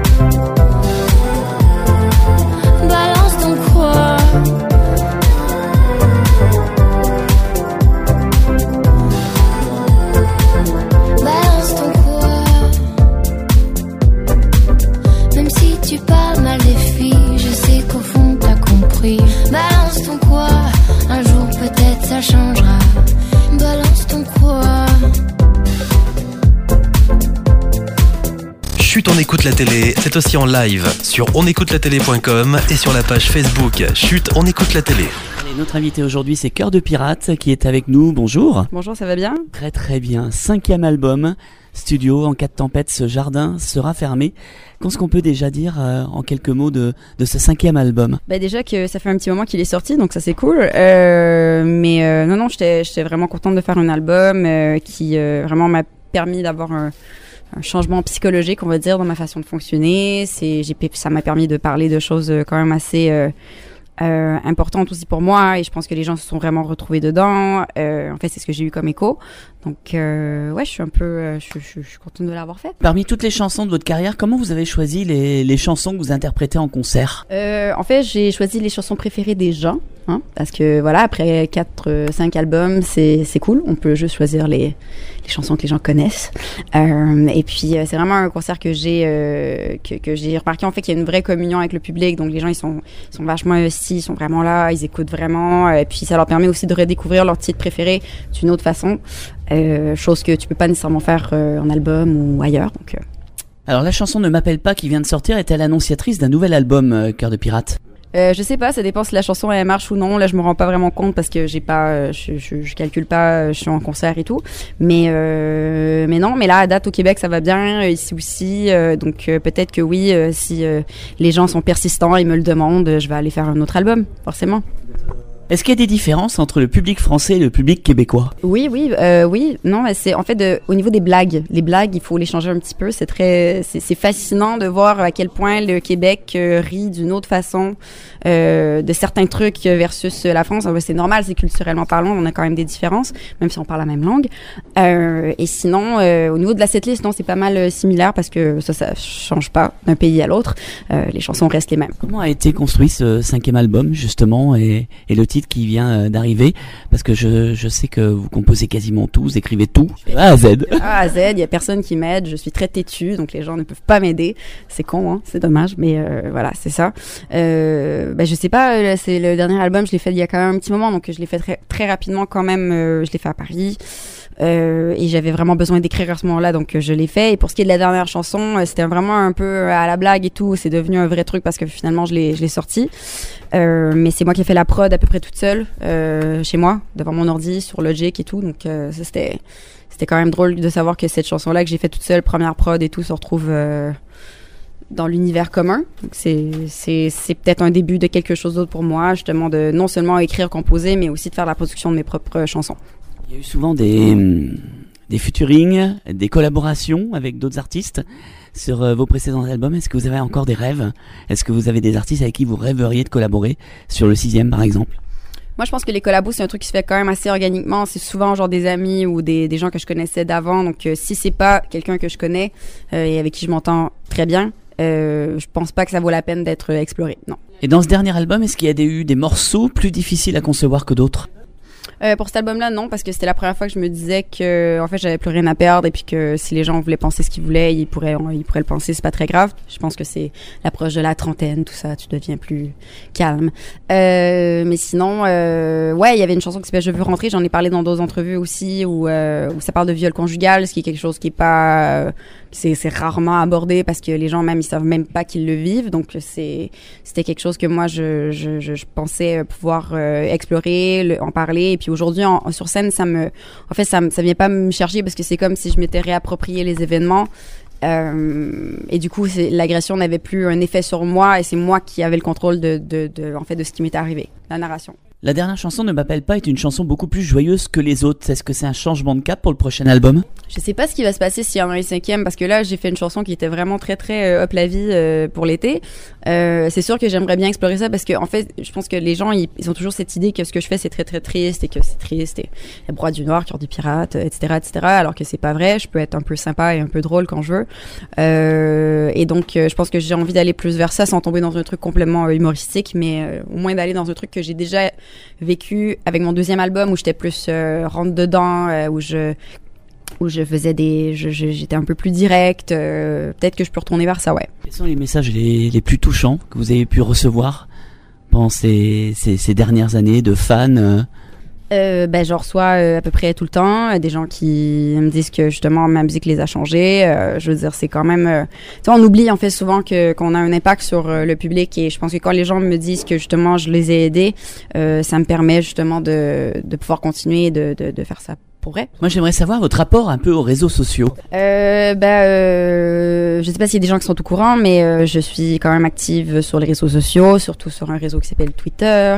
écoute la télé, c'est aussi en live sur on écoute la télé point com et sur la page Facebook Chut, on écoute la télé. Allez, notre invité aujourd'hui, c'est Cœur de Pirate qui est avec nous. Bonjour. Bonjour, ça va bien ? Très très bien. Cinquième album, studio, en cas de tempête, ce jardin sera fermé. Qu'est-ce qu'on peut déjà dire euh, en quelques mots de, de ce cinquième album ? Bah déjà que ça fait un petit moment qu'il est sorti, donc ça c'est cool. Euh, mais euh, non, non, j'étais, j'étais vraiment contente de faire un album euh, qui euh, vraiment m'a permis d'avoir un, un changement psychologique, on va dire, dans ma façon de fonctionner. C'est, j'ai, ça m'a permis de parler de choses quand même assez... Euh, Euh, importante aussi pour moi, et je pense que les gens se sont vraiment retrouvés dedans. Euh, en fait, c'est ce que j'ai eu comme écho. Donc, euh, ouais, je suis un peu, euh, je, je, je suis contente de l'avoir fait. Parmi toutes les chansons de votre carrière, comment vous avez choisi les, les chansons que vous interprétez en concert ? euh, En fait, j'ai choisi les chansons préférées des gens, hein, parce que voilà, après quatre, cinq albums, c'est c'est cool. On peut juste choisir les les chansons que les gens connaissent. Euh, et puis, euh, c'est vraiment un concert que j'ai euh, que que j'ai remarqué en fait qu'il y a une vraie communion avec le public. Donc, les gens ils sont ils sont vachement investis, ils sont vraiment là, ils écoutent vraiment. Et puis, ça leur permet aussi de redécouvrir leur titre préféré d'une autre façon. Euh, chose que tu peux pas nécessairement faire euh, en album ou ailleurs. Donc, euh. Alors la chanson Ne m'appelle pas qui vient de sortir est-elle annonciatrice d'un nouvel album, euh, Cœur de Pirate ? Euh, je sais pas, ça dépend si la chanson elle marche ou non. Là, je me rends pas vraiment compte parce que j'ai pas, euh, je, je, je calcule pas, je suis en concert et tout. Mais euh, mais non, mais là à date au Québec ça va bien, ici aussi. Euh, donc euh, peut-être que oui, euh, si euh, les gens sont persistants et me le demandent, je vais aller faire un autre album, forcément. Est-ce qu'il y a des différences entre le public français et le public québécois ? Oui, oui, euh, oui. Non, mais c'est en fait de, au niveau des blagues. Les blagues, il faut les changer un petit peu. C'est très, c'est, c'est fascinant de voir à quel point le Québec euh, rit d'une autre façon euh, de certains trucs versus la France. En fait, c'est normal, c'est culturellement parlant, on a quand même des différences, même si on parle la même langue. Euh, et sinon, euh, au niveau de la setlist, non, c'est pas mal euh, similaire parce que ça, ça change pas d'un pays à l'autre. Euh, les chansons restent les mêmes. Comment a été construit ce cinquième album justement et, et le titre qui vient d'arriver, parce que je, je sais que vous composez quasiment tout, vous écrivez tout, A à Z. A à Z, il y a personne qui m'aide, je suis très têtue, donc les gens ne peuvent pas m'aider. C'est con, hein, c'est dommage, mais euh, voilà, c'est ça. Euh, ben, je sais pas, c'est le dernier album, je l'ai fait il y a quand même un petit moment, donc je l'ai fait très, très rapidement quand même, euh, je l'ai fait à Paris. Euh, et j'avais vraiment besoin d'écrire à ce moment-là, donc euh, je l'ai fait. Et pour ce qui est de la dernière chanson, euh, c'était vraiment un peu à la blague et tout. C'est devenu un vrai truc parce que finalement je l'ai, je l'ai sorti. Euh, mais c'est moi qui ai fait la prod à peu près toute seule euh, chez moi, devant mon ordi, sur Logic et tout. Donc euh, ça c'était, c'était quand même drôle de savoir que cette chanson-là que j'ai fait toute seule, première prod et tout, se retrouve euh, dans l'univers commun. Donc c'est, c'est, c'est peut-être un début de quelque chose d'autre pour moi, justement de non seulement écrire, composer, mais aussi de faire la production de mes propres chansons. Il y a eu souvent des, des featuring, des collaborations avec d'autres artistes sur euh, vos précédents albums. Est-ce que vous avez encore des rêves ? Est-ce que vous avez des artistes avec qui vous rêveriez de collaborer sur le sixième par exemple ? Moi, je pense que les collabos, c'est un truc qui se fait quand même assez organiquement. C'est souvent genre des amis ou des, des gens que je connaissais d'avant. Donc, euh, si c'est pas quelqu'un que je connais euh, et avec qui je m'entends très bien, euh, je pense pas que ça vaut la peine d'être exploré. Non. Et dans ce dernier album, est-ce qu'il y a des, eu des morceaux plus difficiles à concevoir que d'autres ? Euh, pour cet album-là, non, parce que c'était la première fois que je me disais que, en fait, j'avais plus rien à perdre et puis que si les gens voulaient penser ce qu'ils voulaient, ils pourraient, ils pourraient le penser, c'est pas très grave. Je pense que c'est l'approche de la trentaine, tout ça, tu deviens plus calme. Euh, mais sinon, euh, ouais, il y avait une chanson qui s'appelle Je veux rentrer, j'en ai parlé dans d'autres entrevues aussi, où, euh, où ça parle de viol conjugal, ce qui est quelque chose qui est pas, euh, c'est, c'est rarement abordé parce que les gens même, ils savent même pas qu'ils le vivent, donc c'est, c'était quelque chose que moi, je, je, je, je pensais pouvoir euh, explorer, le, en parler, et puis aujourd'hui, en, sur scène, ça me, en fait, ça, ça vient pas me chercher parce que c'est comme si je m'étais réapproprié les événements. Euh, et du coup, c'est, l'agression n'avait plus un effet sur moi et c'est moi qui avais le contrôle de, de, de, en fait, de ce qui m'était arrivé, la narration. La dernière chanson Ne m'appelle pas est une chanson beaucoup plus joyeuse que les autres. Est-ce que c'est un changement de cap pour le prochain album ? Je sais pas ce qui va se passer s'il y en a un cinquième parce que là j'ai fait une chanson qui était vraiment très très euh, up la vie euh, pour l'été. Euh, c'est sûr que j'aimerais bien explorer ça parce que en fait je pense que les gens ils, ils ont toujours cette idée que ce que je fais c'est très très triste et que c'est triste et la broie du noir, cœur du pirate, et cetera et cetera. Alors que c'est pas vrai. Je peux être un peu sympa et un peu drôle quand je veux. Euh, et donc euh, je pense que j'ai envie d'aller plus vers ça sans tomber dans un truc complètement euh, humoristique, mais euh, au moins d'aller dans un truc que j'ai déjà vécu avec mon deuxième album où j'étais plus euh, rentre dedans, euh, où je où je faisais des, je, je, j'étais un peu plus direct. Euh, peut-être que je peux retourner vers ça, ouais. Quels sont les messages les, les plus touchants que vous avez pu recevoir pendant ces, ces, ces dernières années de fans euh... Euh, ben, j'en reçois euh, à peu près tout le temps. Des gens qui me disent que justement ma musique les a changés. Euh, je veux dire, c'est quand même. Euh, tu sais, on oublie en fait souvent que qu'on a un impact sur euh, le public et je pense que quand les gens me disent que justement je les ai aidés, euh, ça me permet justement de de pouvoir continuer de de, de faire ça. Pour vrai. Moi, j'aimerais savoir votre rapport un peu aux réseaux sociaux. Euh, bah, euh, je sais pas s'il y a des gens qui sont au courant, mais euh, je suis quand même active sur les réseaux sociaux, surtout sur un réseau qui s'appelle Twitter.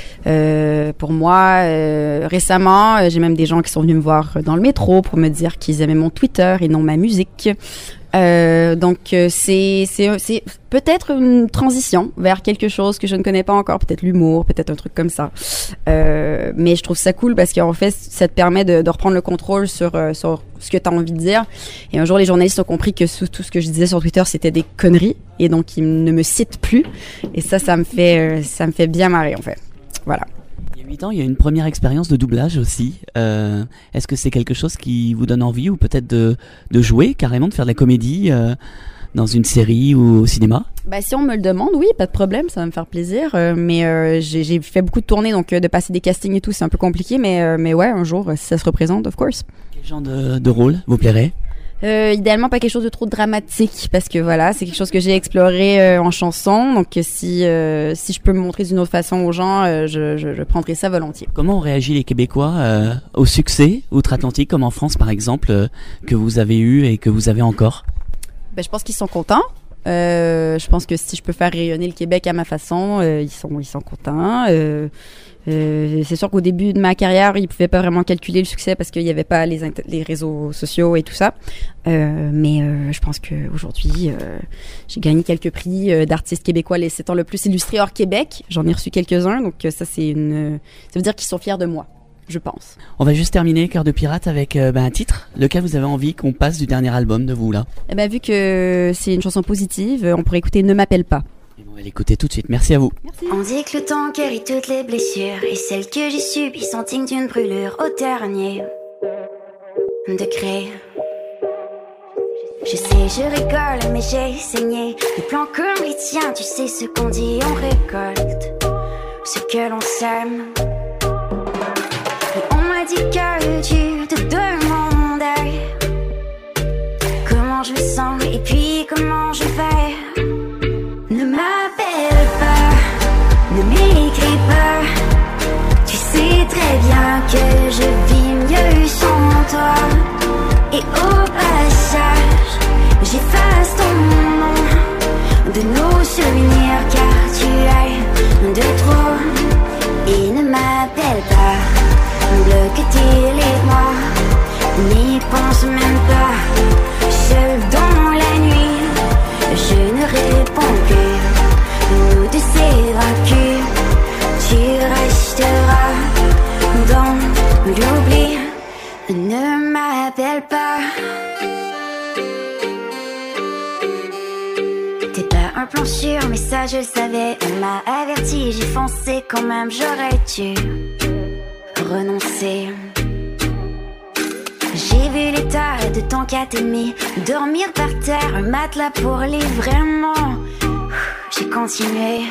Euh, pour moi, euh, récemment, j'ai même des gens qui sont venus me voir dans le métro pour me dire qu'ils aimaient mon Twitter et non ma musique. Euh, donc euh, c'est c'est c'est peut-être une transition vers quelque chose que je ne connais pas encore, peut-être l'humour, peut-être un truc comme ça. Euh, mais je trouve ça cool parce qu'en fait ça te permet de, de reprendre le contrôle sur euh, sur ce que tu as envie de dire. Et un jour les journalistes ont compris que sous, tout ce que je disais sur Twitter c'était des conneries et donc ils ne me citent plus. Et ça ça me fait euh, ça me fait bien marrer en fait. Voilà. Il y a huit ans, il y a une première expérience de doublage aussi. Euh, est-ce que c'est quelque chose qui vous donne envie ou peut-être de, de jouer carrément, de faire de la comédie euh, dans une série ou au cinéma? Bah, si on me le demande, oui, pas de problème, ça va me faire plaisir. Euh, mais euh, j'ai, j'ai fait beaucoup de tournées, donc euh, de passer des castings et tout, c'est un peu compliqué. Mais, euh, mais ouais, un jour, si ça se représente, of course. Quel genre de, de rôle vous plairait? Euh, idéalement pas quelque chose de trop dramatique parce que voilà c'est quelque chose que j'ai exploré euh, en chanson donc si euh, si je peux me montrer d'une autre façon aux gens euh, je, je, je prendrai ça volontiers. Comment ont réagi les Québécois euh, au succès outre-Atlantique comme en France par exemple euh, que vous avez eu et que vous avez encore? Ben je pense qu'ils sont contents. Euh, je pense que si je peux faire rayonner le Québec à ma façon euh, ils sont ils sont contents. Euh, Euh, c'est sûr qu'au début de ma carrière, ils pouvaient pas vraiment calculer le succès parce qu'il y avait pas les, int- les réseaux sociaux et tout ça. Euh, mais euh, je pense qu'aujourd'hui, euh, j'ai gagné quelques prix euh, d'artistes québécois les sept ans le plus illustrés hors Québec. J'en ai reçu quelques-uns, donc ça c'est une, ça veut dire qu'ils sont fiers de moi, je pense. On va juste terminer Cœur de Pirate avec euh, ben, un titre, lequel vous avez envie qu'on passe du dernier album de vous là. Eh ben vu que c'est une chanson positive, on pourrait écouter Ne m'appelle pas. On va l'écouter tout de suite. Merci à vous. Merci. On dit que le temps guérit toutes les blessures et celles que j'ai subies sont dignes d'une brûlure au dernier degré. Je sais, je rigole, mais j'ai saigné des plans comme les tiens. Tu sais ce qu'on dit, on récolte ce que l'on sème. Et on m'a dit que tu te demandais comment je me sens et puis comment je vais. Ne m'appelle pas, ne m'écris pas. Tu sais très bien que je vis mieux sans toi. Et au passage, j'efface ton nom de nos souvenirs car tu es de trop. Et ne m'appelle pas, bloque tes les mois, n'y pense même pas. Seul dans la nuit, je ne réponds plus. Nous deux c'est vaincu, tu resteras dans l'oubli. Ne m'appelle pas. T'es pas un plan sûr, mais ça je le savais. On m'a averti, j'ai foncé quand même. J'aurais dû renoncer. J'ai vu l'état de ton catémie, dormir par terre, un matelas pour les vraiment. J'ai continué,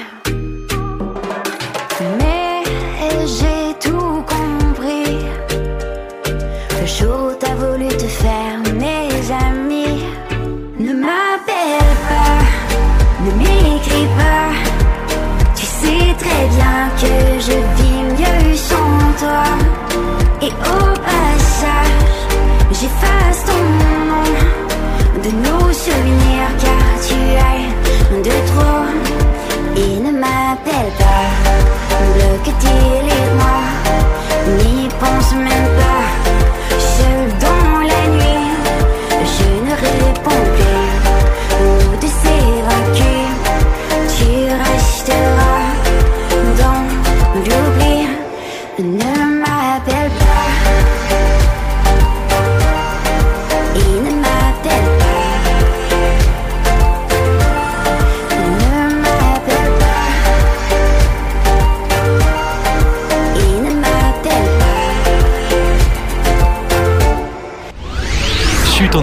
mais j'ai tout compris. Le jour où t'as voulu te faire mes amis. Ne m'appelle pas, ne m'écris pas. Tu sais très bien que je vis mieux sans toi. Et au passage, j'efface ton nom de nos souvenirs car tu es de trop. Et ne m'appelle pas, bloque tes les mois, n'y pense même pas. Seul dans la nuit, je ne réponds plus. Nous deux c'est vaincu, tu resteras dans l'oubli. Ne m'appelle pas.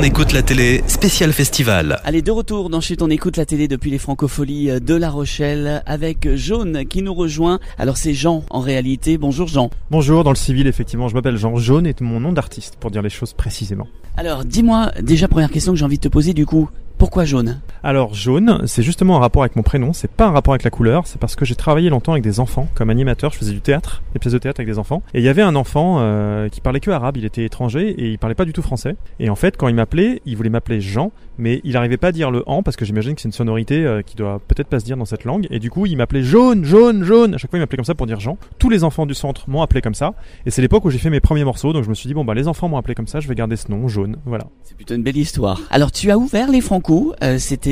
écoute la télé, spécial festival. Allez, de retour dans Chut, on écoute la télé depuis les Francopholies de La Rochelle avec Jaune qui nous rejoint. Alors c'est Jean en réalité. Bonjour Jean. Bonjour, dans le civil effectivement, je m'appelle Jean. Jaune est mon nom d'artiste pour dire les choses précisément. Alors dis-moi, déjà première question que j'ai envie de te poser du coup. Pourquoi jaune ? Alors jaune, c'est justement un rapport avec mon prénom, c'est pas un rapport avec la couleur, c'est parce que j'ai travaillé longtemps avec des enfants comme animateur, je faisais du théâtre, des pièces de théâtre avec des enfants, et il y avait un enfant euh, qui parlait que arabe, il était étranger et il parlait pas du tout français, et en fait quand il m'appelait, il voulait m'appeler Jean, mais il arrivait pas à dire le en parce que j'imagine que c'est une sonorité euh, qui doit peut-être pas se dire dans cette langue, et du coup il m'appelait jaune, jaune, jaune, à chaque fois il m'appelait comme ça pour dire Jean. Tous les enfants du centre m'ont appelé comme ça, et c'est l'époque où j'ai fait mes premiers morceaux, donc je me suis dit bon bah les enfants m'ont appelé comme ça, je vais garder ce nom, jaune, voilà. C'est plutôt une belle histoire. Alors tu as ouvert les Franco, euh, c'était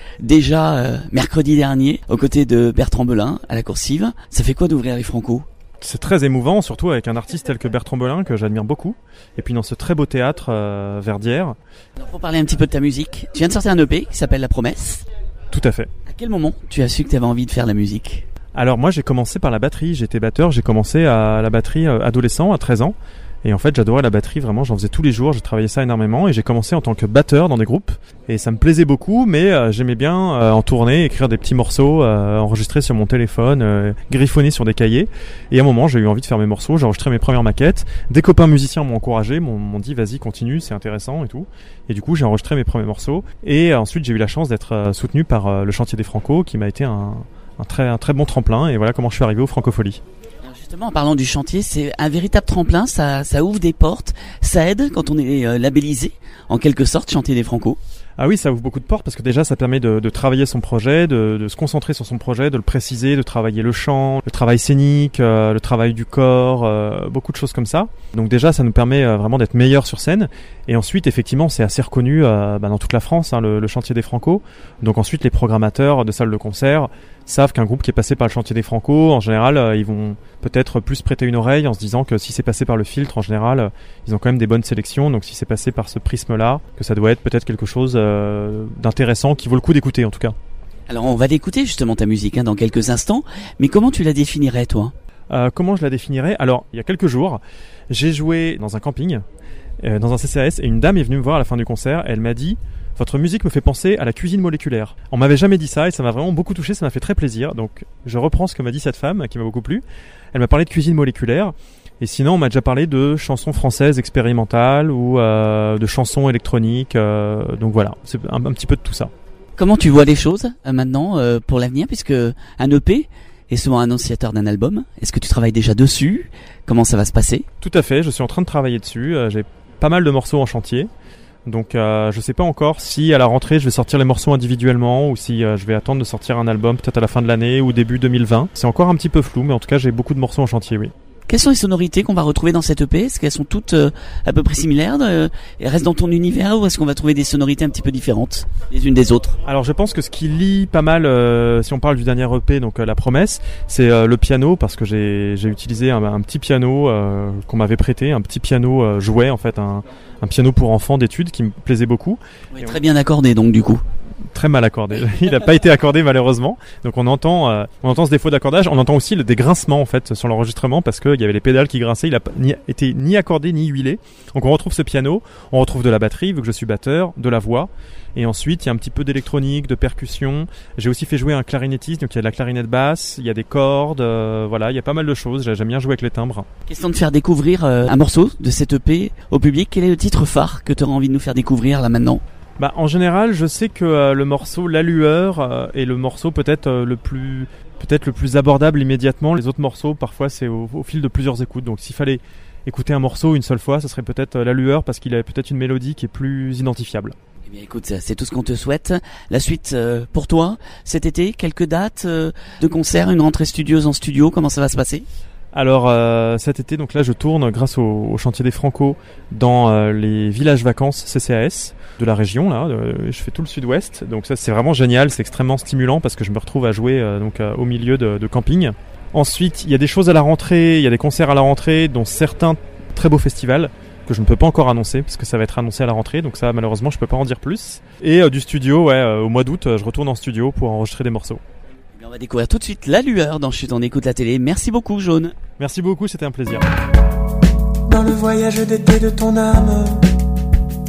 déjà euh, mercredi dernier aux côtés de Bertrand Belin à la Coursive. Ça fait quoi d'ouvrir les Franco ? C'est très émouvant, surtout avec un artiste tel que Bertrand Belin que j'admire beaucoup, et puis dans ce très beau théâtre euh, Verdière. Alors pour parler un petit peu de ta musique, tu viens de sortir un E P qui s'appelle La Promesse. Tout à fait. À quel moment tu as su que tu avais envie de faire de la musique ? Alors moi j'ai commencé par la batterie, j'étais batteur, j'ai commencé à la batterie euh, adolescent à treize ans. Et en fait j'adorais la batterie, vraiment j'en faisais tous les jours, je travaillais ça énormément et j'ai commencé en tant que batteur dans des groupes et ça me plaisait beaucoup, mais euh, j'aimais bien euh, en tournée, écrire des petits morceaux, euh, enregistrer sur mon téléphone, euh, griffonner sur des cahiers, et à un moment j'ai eu envie de faire mes morceaux, j'ai enregistré mes premières maquettes, des copains musiciens m'ont encouragé, m'ont, m'ont dit vas-y continue, c'est intéressant et tout, et du coup j'ai enregistré mes premiers morceaux et euh, ensuite j'ai eu la chance d'être euh, soutenu par euh, le Chantier des Franco qui m'a été un, un, très, un très bon tremplin, et voilà comment je suis arrivé aux Francopholies. Justement, en parlant du chantier, c'est un véritable tremplin, ça, ça ouvre des portes, ça aide quand on est euh, labellisé, en quelque sorte, Chantier des Franco. Ah oui, ça ouvre beaucoup de portes parce que déjà ça permet de, de travailler son projet, de, de se concentrer sur son projet, de le préciser, de travailler le chant, le travail scénique, euh, le travail du corps, euh, beaucoup de choses comme ça. Donc déjà ça nous permet euh, vraiment d'être meilleurs sur scène. Et ensuite effectivement c'est assez reconnu euh, bah, dans toute la France, hein, le, le Chantier des Franco. Donc ensuite les programmateurs de salles de concert savent qu'un groupe qui est passé par le Chantier des Franco, en général euh, ils vont peut-être plus prêter une oreille en se disant que si c'est passé par le filtre, en général euh, ils ont quand même des bonnes sélections. Donc si c'est passé par ce prisme-là, que ça doit être peut-être quelque chose euh, d'intéressant qui vaut le coup d'écouter en tout cas. Alors on va d'écouter justement ta musique hein, dans quelques instants, mais comment tu la définirais toi ? euh, Comment je la définirais ? Alors il y a quelques jours, j'ai joué dans un camping, euh, dans un C C A S, et une dame est venue me voir à la fin du concert, elle m'a dit « Votre musique me fait penser à la cuisine moléculaire ». On m'avait jamais dit ça et ça m'a vraiment beaucoup touché, ça m'a fait très plaisir. Donc je reprends ce que m'a dit cette femme qui m'a beaucoup plu. Elle m'a parlé de cuisine moléculaire. Et sinon, on m'a déjà parlé de chansons françaises expérimentales ou euh, de chansons électroniques. Euh, donc voilà, c'est un, un petit peu de tout ça. Comment tu vois les choses euh, maintenant euh, pour l'avenir, puisque un E P est souvent annonciateur d'un album. Est-ce que tu travailles déjà dessus ? Comment ça va se passer ? Tout à fait, je suis en train de travailler dessus. Euh, j'ai pas mal de morceaux en chantier. Donc euh, je sais pas encore si à la rentrée je vais sortir les morceaux individuellement ou si euh, je vais attendre de sortir un album peut-être à la fin de l'année ou début deux mille vingt. C'est encore un petit peu flou, mais en tout cas j'ai beaucoup de morceaux en chantier, oui. Quelles sont les sonorités qu'on va retrouver dans cette E P ? Est-ce qu'elles sont toutes euh, à peu près similaires euh, et restent dans ton univers, ou est-ce qu'on va trouver des sonorités un petit peu différentes les unes des autres ? Alors je pense que ce qui lie pas mal, euh, si on parle du dernier E P, donc euh, La Promesse, c'est euh, le piano, parce que j'ai, j'ai utilisé un, un petit piano euh, qu'on m'avait prêté, un petit piano euh, jouet en fait, un, un piano pour enfants d'études qui me plaisait beaucoup. Oui, très bien accordé donc du coup. Très mal accordé. Il n'a pas été accordé malheureusement. Donc on entend, euh, on entend ce défaut d'accordage. On entend aussi le, des grincements en fait sur l'enregistrement parce qu'il y avait les pédales qui grinçaient. Il n'a ni, été ni accordé ni huilé. Donc on retrouve ce piano, on retrouve de la batterie vu que je suis batteur, de la voix. Et ensuite il y a un petit peu d'électronique, de percussion. J'ai aussi fait jouer un clarinettiste, donc il y a de la clarinette basse, il y a des cordes, euh, voilà, il y a pas mal de choses. J'aime bien jouer avec les timbres. Question de faire découvrir euh, un morceau de cette E P au public. Quel est le titre phare que tu auras envie de nous faire découvrir là maintenant ? Bah, en général, je sais que euh, le morceau La Lueur euh, est le morceau peut-être euh, le plus peut-être le plus abordable immédiatement. Les autres morceaux, parfois, c'est au, au fil de plusieurs écoutes. Donc, s'il fallait écouter un morceau une seule fois, ce serait peut-être euh, La Lueur parce qu'il a peut-être une mélodie qui est plus identifiable. Eh bien, écoute, c'est tout ce qu'on te souhaite. La suite euh, pour toi, cet été, quelques dates euh, de concerts, une rentrée studieuse en studio, comment ça va se passer ? Alors euh, cet été, donc là je tourne grâce au, au Chantier des Franco dans euh, les villages vacances C C A S de la région là. Euh, je fais tout le sud-ouest, donc ça c'est vraiment génial, c'est extrêmement stimulant parce que je me retrouve à jouer euh, donc euh, au milieu de, de camping. Ensuite il y a des choses à la rentrée, il y a des concerts à la rentrée, dont certains très beaux festivals que je ne peux pas encore annoncer parce que ça va être annoncé à la rentrée, donc ça malheureusement je peux pas en dire plus. Et euh, du studio, ouais, euh, au mois d'août euh, je retourne en studio pour enregistrer des morceaux. On va découvrir tout de suite La Lueur dans Chut, on écoute la télé. Merci beaucoup, Jaune. Merci beaucoup, c'était un plaisir. Dans le voyage d'été de ton âme,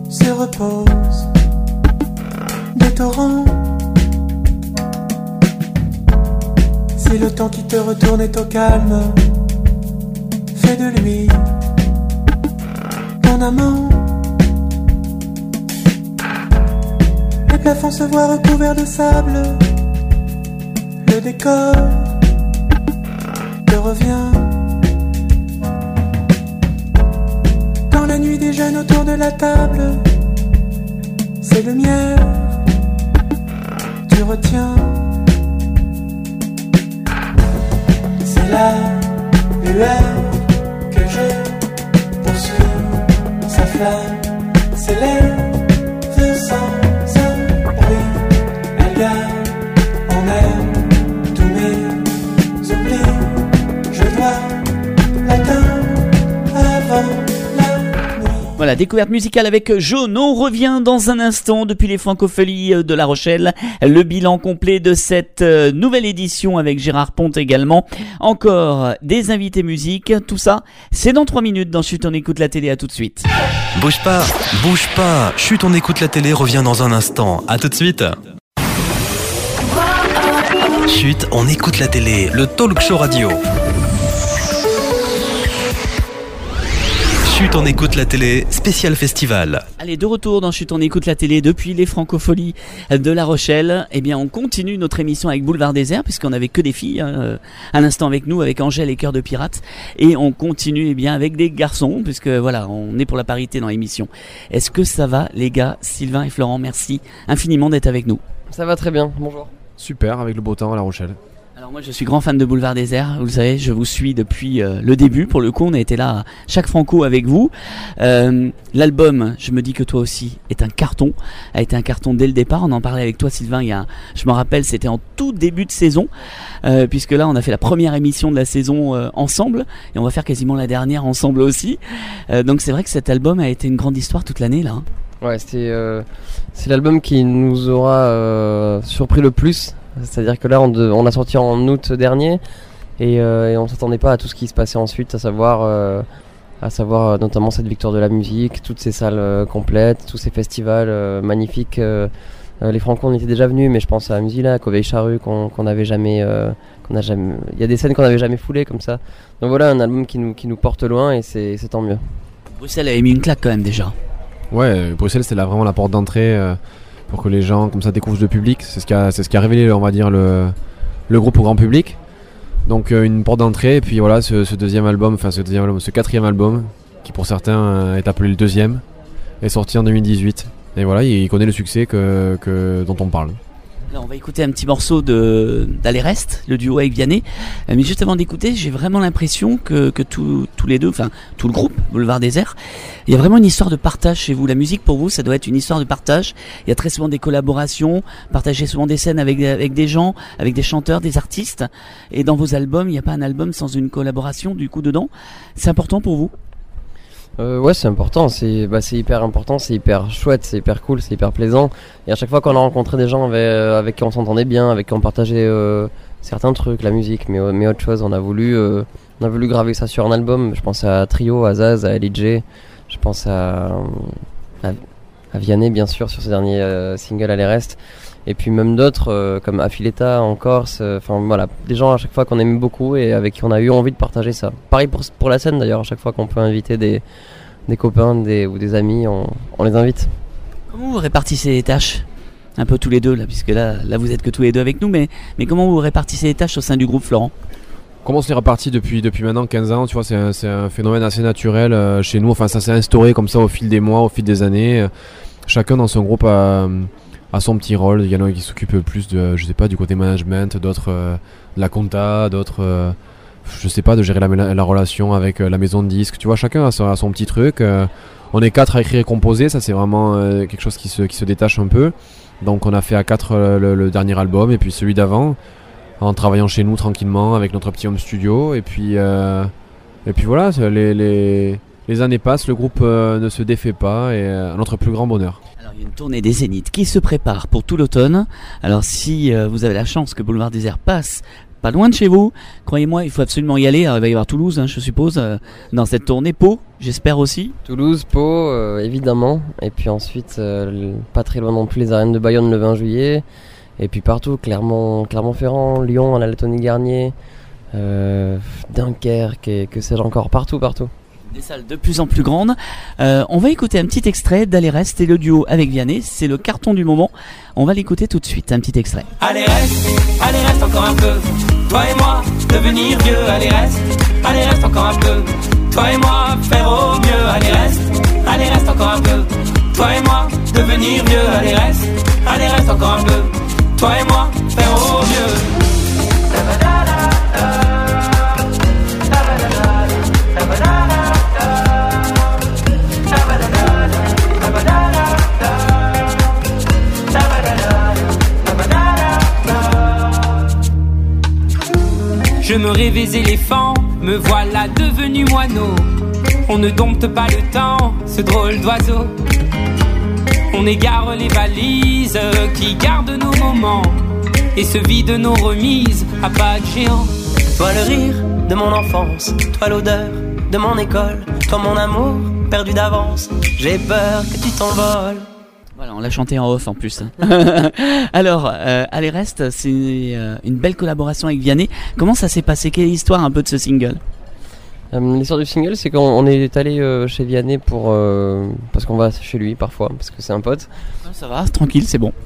se reposent. Des torrents, c'est le temps qui te retourne et au calme. Fais de lui ton amant. Les plafonds se voient recouverts de sable. Le décor te revient. Dans la nuit des jeunes autour de la table, c'est le miel, tu retiens. C'est la lueur que je poursuis, sa flamme s'élève sans un bruit. Elle garde en elle tous mes oublis. Je dois l'atteindre avant. Voilà, découverte musicale avec Jaune. On revient dans un instant depuis les Francopholies de La Rochelle. Le bilan complet de cette nouvelle édition avec Gérard Ponte également. Encore des invités musique. Tout ça, c'est dans trois minutes dans Chut, on écoute la télé. À tout de suite. Bouge pas, bouge pas. Chut, on écoute la télé revient dans un instant. À tout de suite. Chut, on écoute la télé. Le talk show radio. Chut, on écoute la télé, spécial festival. Allez, de retour dans Chut, on écoute la télé depuis les Francopholies de La Rochelle. Eh bien, on continue notre émission avec Boulevard Désert, puisqu'on n'avait que des filles hein, à l'instant avec nous, avec Angèle et Cœur de Pirate. Et on continue eh bien avec des garçons, puisque voilà, on est pour la parité dans l'émission. Est-ce que ça va, les gars? Sylvain et Florent, merci infiniment d'être avec nous. Ça va très bien, bonjour. Super, avec le beau temps à La Rochelle. Alors moi je suis grand fan de Boulevard Désert, vous le savez, je vous suis depuis euh, le début, pour le coup on a été là chaque Franco avec vous. Euh, l'album, je me dis que toi aussi, est un carton, a été un carton dès le départ, on en parlait avec toi Sylvain, il y a, je me rappelle c'était en tout début de saison, euh, puisque là on a fait la première émission de la saison euh, ensemble, et on va faire quasiment la dernière ensemble aussi, euh, donc c'est vrai que cet album a été une grande histoire toute l'année là. Hein. Ouais, c'était, euh, c'est l'album qui nous aura euh, surpris le plus. C'est-à-dire que là, on, de, on a sorti en août dernier et, euh, et on s'attendait pas à tout ce qui se passait ensuite, à savoir, euh, à savoir euh, notamment cette victoire de la musique, toutes ces salles euh, complètes, tous ces festivals euh, magnifiques. Euh, euh, les Franco, on était déjà venus, mais je pense à Musilac, au Veille-Charrue, qu'on, qu'on avait jamais, euh, qu'on a jamais. Il y a des scènes qu'on n'avait jamais foulées comme ça. Donc voilà, un album qui nous, qui nous porte loin et c'est, c'est tant mieux. Bruxelles avait mis une claque quand même déjà. Ouais, Bruxelles, c'était là vraiment la porte d'entrée. Euh... pour que les gens comme ça découvrent le public, c'est ce qui a, c'est ce qui a révélé on va dire le, le groupe au grand public, donc euh, une porte d'entrée. Et puis voilà, ce, ce deuxième album, enfin ce deuxième album, ce quatrième album qui pour certains euh, est appelé le deuxième, est sorti en deux mille dix-huit et voilà, il, il connaît le succès que, que, dont on parle. Là, on va écouter un petit morceau de d'Aller Reste, le duo avec Vianney. Euh, mais juste avant d'écouter, j'ai vraiment l'impression que, que tous tous les deux, enfin tout le groupe, Boulevard Désert, il y a vraiment une histoire de partage chez vous. La musique pour vous, ça doit être une histoire de partage. Il y a très souvent des collaborations, partagez souvent des scènes avec, avec des gens, avec des chanteurs, des artistes. Et dans vos albums, il n'y a pas un album sans une collaboration du coup dedans. C'est important pour vous ? Euh, ouais, c'est important, c'est, bah, c'est hyper important, c'est hyper chouette, c'est hyper cool, c'est hyper plaisant. Et à chaque fois qu'on a rencontré des gens avec, avec qui on s'entendait bien, avec qui on partageait euh, certains trucs, la musique, mais, mais autre chose, on a voulu, euh, on a voulu graver ça sur un album. Je pense à Trio, à Zaz, à L I J, je pense à, à, à Vianney bien sûr sur ce dernier euh, single Aller Reste. Et puis même d'autres euh, comme Affiletta en Corse, enfin euh, voilà, des gens à chaque fois qu'on aime beaucoup et avec qui on a eu envie de partager ça. Pareil pour, pour la scène d'ailleurs, à chaque fois qu'on peut inviter des, des copains des, ou des amis, on, on les invite. Comment vous répartissez les tâches ? Un peu tous les deux là, puisque là, là vous êtes que tous les deux avec nous, mais, mais comment vous répartissez les tâches au sein du groupe, Florent ? Comment on s'est réparti depuis, depuis maintenant quinze ans, tu vois, c'est un, c'est un phénomène assez naturel euh, chez nous, enfin ça s'est instauré comme ça au fil des mois, au fil des années. Euh, chacun dans son groupe a... à son petit rôle. Il y en a qui s'occupent plus de, je sais pas, du côté management, d'autres euh, de la compta, d'autres, euh, je sais pas, de gérer la, la relation avec euh, la maison de disques. Tu vois, chacun a son, a son petit truc. Euh, on est quatre à écrire et composer, ça c'est vraiment euh, quelque chose qui se, qui se détache un peu. Donc on a fait à quatre euh, le, le dernier album et puis celui d'avant, en travaillant chez nous tranquillement avec notre petit home studio. Et puis, euh, et puis voilà, les, les, les années passent, le groupe euh, ne se défait pas et euh, à notre plus grand bonheur. Il y a une tournée des Zéniths qui se prépare pour tout l'automne. Alors si euh, vous avez la chance que Boulevard Désert passe pas loin de chez vous. Croyez-moi, il faut absolument y aller. Alors, il va y avoir Toulouse, hein, je suppose, euh, dans cette tournée. Pau, j'espère aussi. Toulouse, Pau, euh, évidemment. Et puis ensuite, euh, le- pas très loin non plus, les arènes de Bayonne le vingt juillet. Et puis partout, Clermont, Clermont-Ferrand, Lyon, à la Lettonie-Garnier, euh, Dunkerque, et que sais-je encore, partout, partout. Des salles de plus en plus grandes. Euh, on va écouter un petit extrait d'Allez Reste et le duo avec Vianney. C'est le carton du moment. On va l'écouter tout de suite. Un petit extrait. Allez reste, allez reste encore un peu. Toi et moi, devenir vieux. Allez reste, allez reste encore un peu. Toi et moi, faire au mieux. Allez reste, allez reste encore un peu. Toi et moi, devenir vieux. Allez reste, allez reste encore un peu. Toi et moi, faire au mieux. Je me rêvais éléphant, me voilà devenu moineau. On ne dompte pas le temps, ce drôle d'oiseau. On égare les valises qui gardent nos moments et se vident nos remises à pas de géant. Toi le rire de mon enfance, toi l'odeur de mon école, toi mon amour perdu d'avance, j'ai peur que tu t'envoles. Voilà, on l'a chanté en off en plus. Alors, euh, Allez Reste, c'est euh, une belle collaboration avec Vianney. Comment ça s'est passé? Quelle est l'histoire un peu de ce single? Euh, L'histoire du single, c'est qu'on on est allé euh, chez Vianney pour euh, parce qu'on va chez lui parfois, parce que c'est un pote. Ah, ça va, tranquille, c'est bon.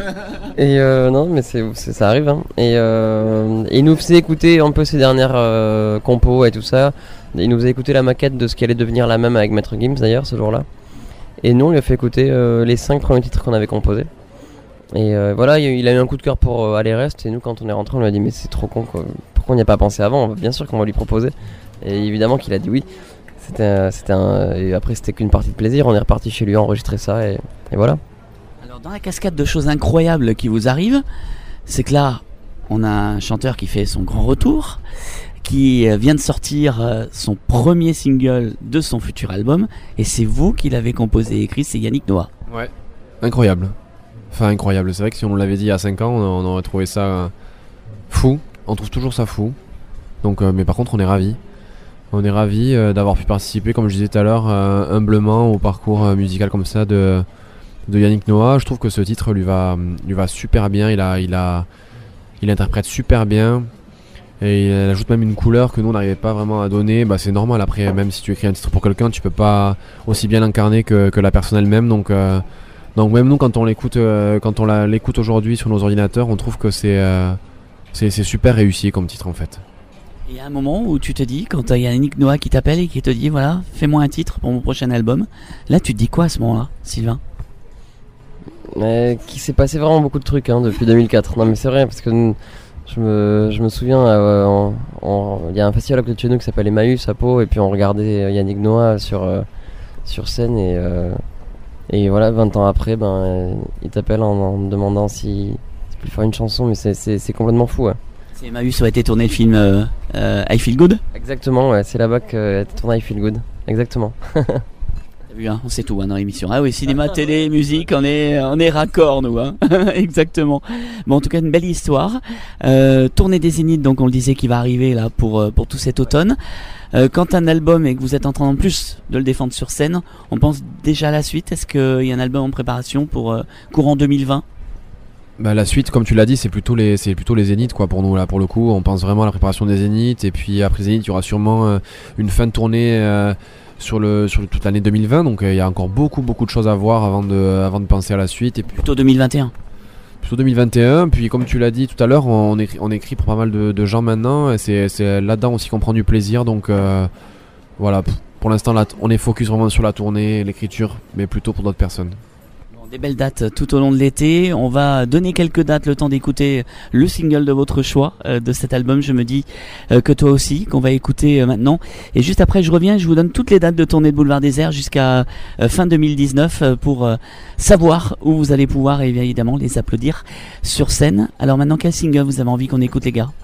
Et euh, non, mais c'est, c'est ça arrive. Hein. Et, euh, et il nous faisait écouter un peu ses dernières euh, compos et tout ça. Il nous faisait écouter la maquette de ce qui allait devenir la même avec Maître Gims d'ailleurs ce jour-là. Et nous, on lui a fait écouter euh, les cinq premiers titres qu'on avait composés. Et euh, voilà, il a eu un coup de cœur pour euh, Allez Reste. Et nous, quand on est rentré, on lui a dit mais c'est trop con, quoi. Pourquoi on n'y a pas pensé avant? Bien sûr qu'on va lui proposer. Et évidemment qu'il a dit oui. C'était, un, c'était un, et après, c'était qu'une partie de plaisir. On est reparti chez lui enregistrer ça et, et voilà. Alors, dans la cascade de choses incroyables qui vous arrivent, c'est que là, on a un chanteur qui fait son grand retour, qui vient de sortir son premier single de son futur album, et c'est vous qui l'avez composé et écrit, c'est Yannick Noah. Ouais, incroyable. Enfin incroyable, c'est vrai que si on nous l'avait dit il y a cinq ans, on, on aurait trouvé ça euh, fou. On trouve toujours ça fou. Donc, euh, mais par contre, on est ravis. On est ravis euh, d'avoir pu participer, comme je disais tout à l'heure, euh, humblement au parcours euh, musical comme ça de, de Yannick Noah. Je trouve que ce titre lui va, lui va super bien. Il a, il a, il interprète super bien. Et il ajoute même une couleur que nous on n'arrivait pas vraiment à donner. Bah, c'est normal, après même si tu écris un titre pour quelqu'un, tu peux pas aussi bien l'incarner que, que la personne elle-même. Donc, euh, donc même nous quand on l'écoute euh, quand on la, l'écoute aujourd'hui sur nos ordinateurs, on trouve que c'est, euh, c'est, c'est super réussi comme titre en fait. Il y a un moment où tu te dis, quand il y a Yannick Noah qui t'appelle et qui te dit voilà, fais-moi un titre pour mon prochain album, là tu te dis quoi à ce moment-là, Sylvain? Mais qui s'est passé vraiment beaucoup de trucs hein, depuis deux mille quatre. Non mais c'est vrai parce que je me, je me souviens, euh, en, en, il y a un festival à côté de chez nous qui s'appelle Emmaüs à Pau et puis on regardait Yannick Noah sur, euh, sur scène et, euh, et voilà vingt ans après ben, euh, il t'appelle en, en me demandant si tu peux faire une chanson, mais c'est, c'est, c'est complètement fou. Ouais. C'est Emmaüs où a été tourné le film euh, euh, I Feel Good. Exactement, ouais, c'est là-bas qu'a été tourné I Feel Good, exactement. T'as vu, hein, on sait tout hein, dans l'émission. Ah oui, cinéma, télé, musique, on est, on est raccord nous. Hein. Exactement. Bon, en tout cas, une belle histoire. Euh, tournée des Zéniths, donc on le disait, qui va arriver là pour, pour tout cet automne. Euh, quand un album et que vous êtes en train en plus de le défendre sur scène, on pense déjà à la suite. Est-ce qu'il y a un album en préparation pour euh, courant deux mille vingt? Bah, la suite, comme tu l'as dit, c'est plutôt les, c'est plutôt les Zéniths quoi pour nous là pour le coup. On pense vraiment à la préparation des Zéniths et puis après Zénith, il y aura sûrement euh, une fin de tournée euh, sur le sur toute l'année deux mille vingt. Donc il euh, y a encore beaucoup beaucoup de choses à voir avant de avant de penser à la suite. Et puis plutôt deux mille vingt et un. Plutôt deux mille vingt et un. Puis comme tu l'as dit tout à l'heure, on écrit on écrit pour pas mal de, de gens maintenant. Et c'est c'est là-dedans aussi qu'on prend du plaisir. Donc euh, voilà. Pour l'instant, là, on est focus vraiment sur la tournée, l'écriture, mais plutôt pour d'autres personnes. Des belles dates tout au long de l'été. On va donner quelques dates, le temps d'écouter le single de votre choix euh, de cet album. Je me dis euh, que toi aussi, qu'on va écouter euh, maintenant. Et juste après, je reviens, je vous donne toutes les dates de tournée de Boulevard Désert jusqu'à euh, fin deux mille dix-neuf euh, pour euh, savoir où vous allez pouvoir et évidemment les applaudir sur scène. Alors maintenant, quel single vous avez envie qu'on écoute, les gars?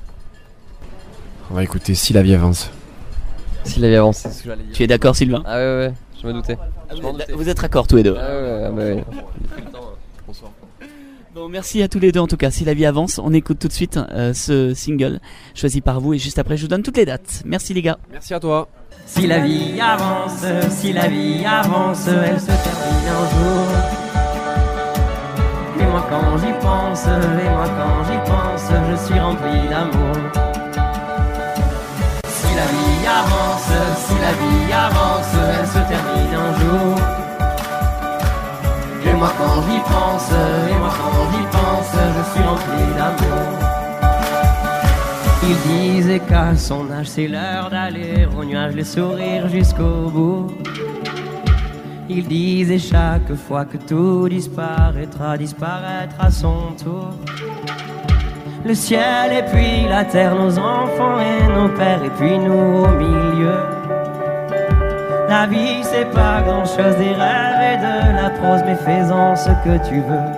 On va écouter Si la vie avance. Si la vie avance, c'est ce que j'allais dire. Tu es d'accord, Sylvain? Ah ouais, ouais, je me doutais. Ah, vous, êtes, vous êtes raccord tous les deux? Ah ouais, ouais, bah ouais. Bonsoir. Bon, merci à tous les deux en tout cas. Si la vie avance, on écoute tout de suite euh, ce single choisi par vous et juste après je vous donne toutes les dates. Merci les gars. Merci à toi. Si la vie avance, si la vie avance, elle se termine un jour. Et moi quand j'y pense, et moi quand j'y pense, je suis rempli d'amour. Si la vie avance, si la vie avance, elle se termine un jour. Et moi quand j'y pense, et moi quand j'y pense, je suis rempli d'amour. Il disait qu'à son âge c'est l'heure d'aller au nuage, les sourires jusqu'au bout. Il disait chaque fois que tout disparaîtra, disparaîtra à son tour. Le ciel et puis la terre, nos enfants et nos pères, et puis nous au milieu. La vie c'est pas grand chose, des rêves et de la prose, mais fais-en ce que tu veux.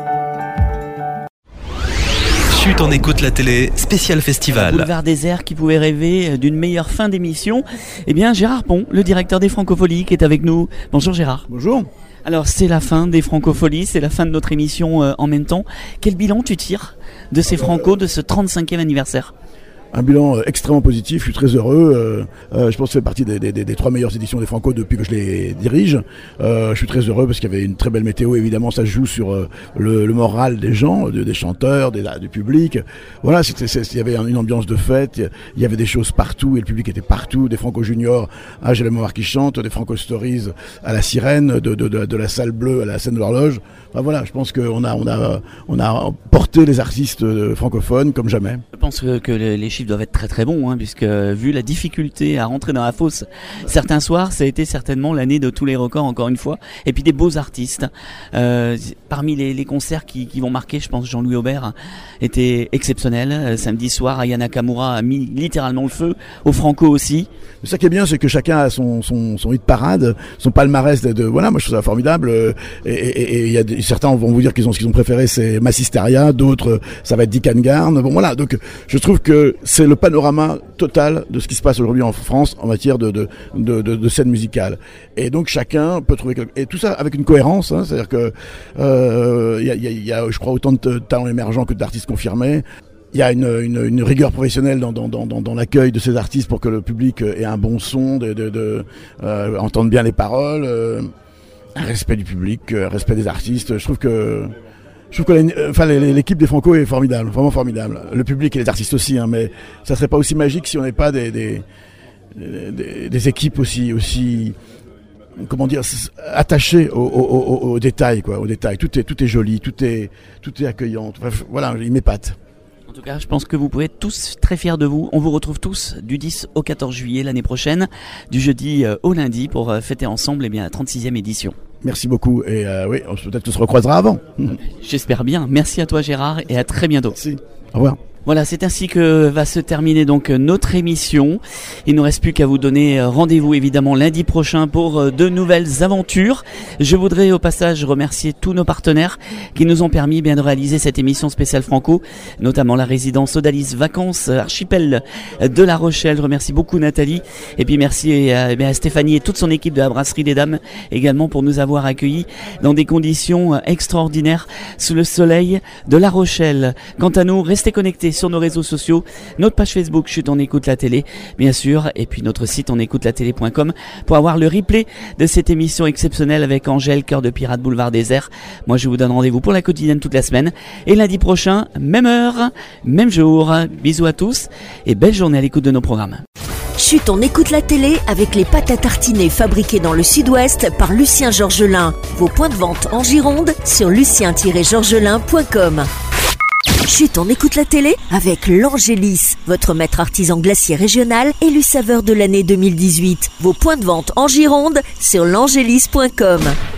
Chut, on écoute la télé, spécial festival. Boulevard Désert qui pouvait rêver d'une meilleure fin d'émission. Eh bien, Gérard Pont, le directeur des Francopholies, qui est avec nous. Bonjour Gérard. Bonjour. Alors, c'est la fin des Francopholies, c'est la fin de notre émission euh, en même temps. Quel bilan tu tires de ces Franco, de ce trente-cinquième anniversaire ? Un bilan extrêmement positif, je suis très heureux. Euh, euh, je pense que ça fait partie des, des, des, des trois meilleures éditions des Franco depuis que je les dirige. Euh, je suis très heureux parce qu'il y avait une très belle météo. Évidemment, ça joue sur euh, le, le moral des gens, de, des chanteurs, des, du public. Voilà, c'était, c'est, il y avait une ambiance de fête. Il y avait des choses partout et le public était partout. Des Franco Juniors à J'ai la mémoire qui chante, des Franco Stories à la Sirène, de, de, de, de la salle bleue à la scène de l'horloge. Enfin, voilà, je pense qu'on a, on a, on a porté les artistes francophones comme jamais. Je pense que, que les chiffres doivent être très très bons, hein, puisque vu la difficulté à rentrer dans la fosse certains soirs, ça a été certainement l'année de tous les records encore une fois, et puis des beaux artistes. Euh, parmi les, les concerts qui, qui vont marquer, je pense Jean-Louis Aubert était exceptionnel. Euh, samedi soir, Aya Nakamura a mis littéralement le feu, au Franco aussi. Ça qui est bien, c'est que chacun a son, son, son hit parade, son palmarès de, de voilà, moi je trouve ça formidable. Et il y a des, certains vont vous dire qu'ils ont ce qu'ils ont préféré, c'est Massisteria, d'autres ça va être Dick Garn. Bon voilà, donc je trouve que c'est le panorama total de ce qui se passe aujourd'hui en France en matière de, de, de, de, de scène musicale. Et donc chacun peut trouver quelque... et tout ça avec une cohérence, hein, c'est-à-dire que euh, y a, y a, y a, je crois, autant de talents émergents que d'artistes confirmés. Il y a une, une, une rigueur professionnelle dans, dans, dans, dans l'accueil de ces artistes pour que le public ait un bon son, de, de, de euh, entende bien les paroles, euh, un respect du public, un respect des artistes. Je trouve que Je trouve que enfin, l'équipe des Franco est formidable, vraiment formidable. Le public et les artistes aussi, hein, mais ça serait pas aussi magique si on n'avait pas des, des, des, des équipes aussi, aussi, comment dire, attachées aux, aux, aux, aux détails, quoi, aux détails. Tout est, tout est joli, tout est, tout est accueillant. Bref, voilà, ils m'épatent. En tout cas, je pense que vous pouvez être tous très fiers de vous. On vous retrouve tous du dix au quatorze juillet l'année prochaine, du jeudi au lundi pour fêter ensemble eh bien, la trente-sixième édition. Merci beaucoup et euh, oui, peut-être qu'on se recroisera avant. J'espère bien. Merci à toi Gérard et à très bientôt. Merci. Au revoir. Voilà, c'est ainsi que va se terminer donc notre émission. Il ne nous reste plus qu'à vous donner rendez-vous évidemment lundi prochain pour de nouvelles aventures. Je voudrais au passage remercier tous nos partenaires qui nous ont permis bien de réaliser cette émission spéciale Franco, notamment la résidence Odalis Vacances Archipel de La Rochelle. Je remercie beaucoup Nathalie et puis merci à, à Stéphanie et toute son équipe de la Brasserie des Dames également pour nous avoir accueillis dans des conditions extraordinaires sous le soleil de La Rochelle. Quant à nous, restez connectés sur nos réseaux sociaux, notre page Facebook Chut on écoute la télé bien sûr, et puis notre site on écoute la télé point com pour avoir le replay de cette émission exceptionnelle avec Angèle, Cœur de Pirate, Boulevard Désert. Moi je vous donne rendez-vous pour la quotidienne toute la semaine et lundi prochain, même heure, même jour. Bisous à tous et belle journée à l'écoute de nos programmes. Chut, on écoute la télé avec les pâtes à tartiner fabriquées dans le sud-ouest par Lucien Georgelin. Vos points de vente en Gironde sur lucien tiret georgelin point com. Chut, on écoute la télé avec l'Angélis, votre maître artisan glacier régional élu saveur de l'année deux mille dix-huit. Vos points de vente en Gironde sur l'angélis point com.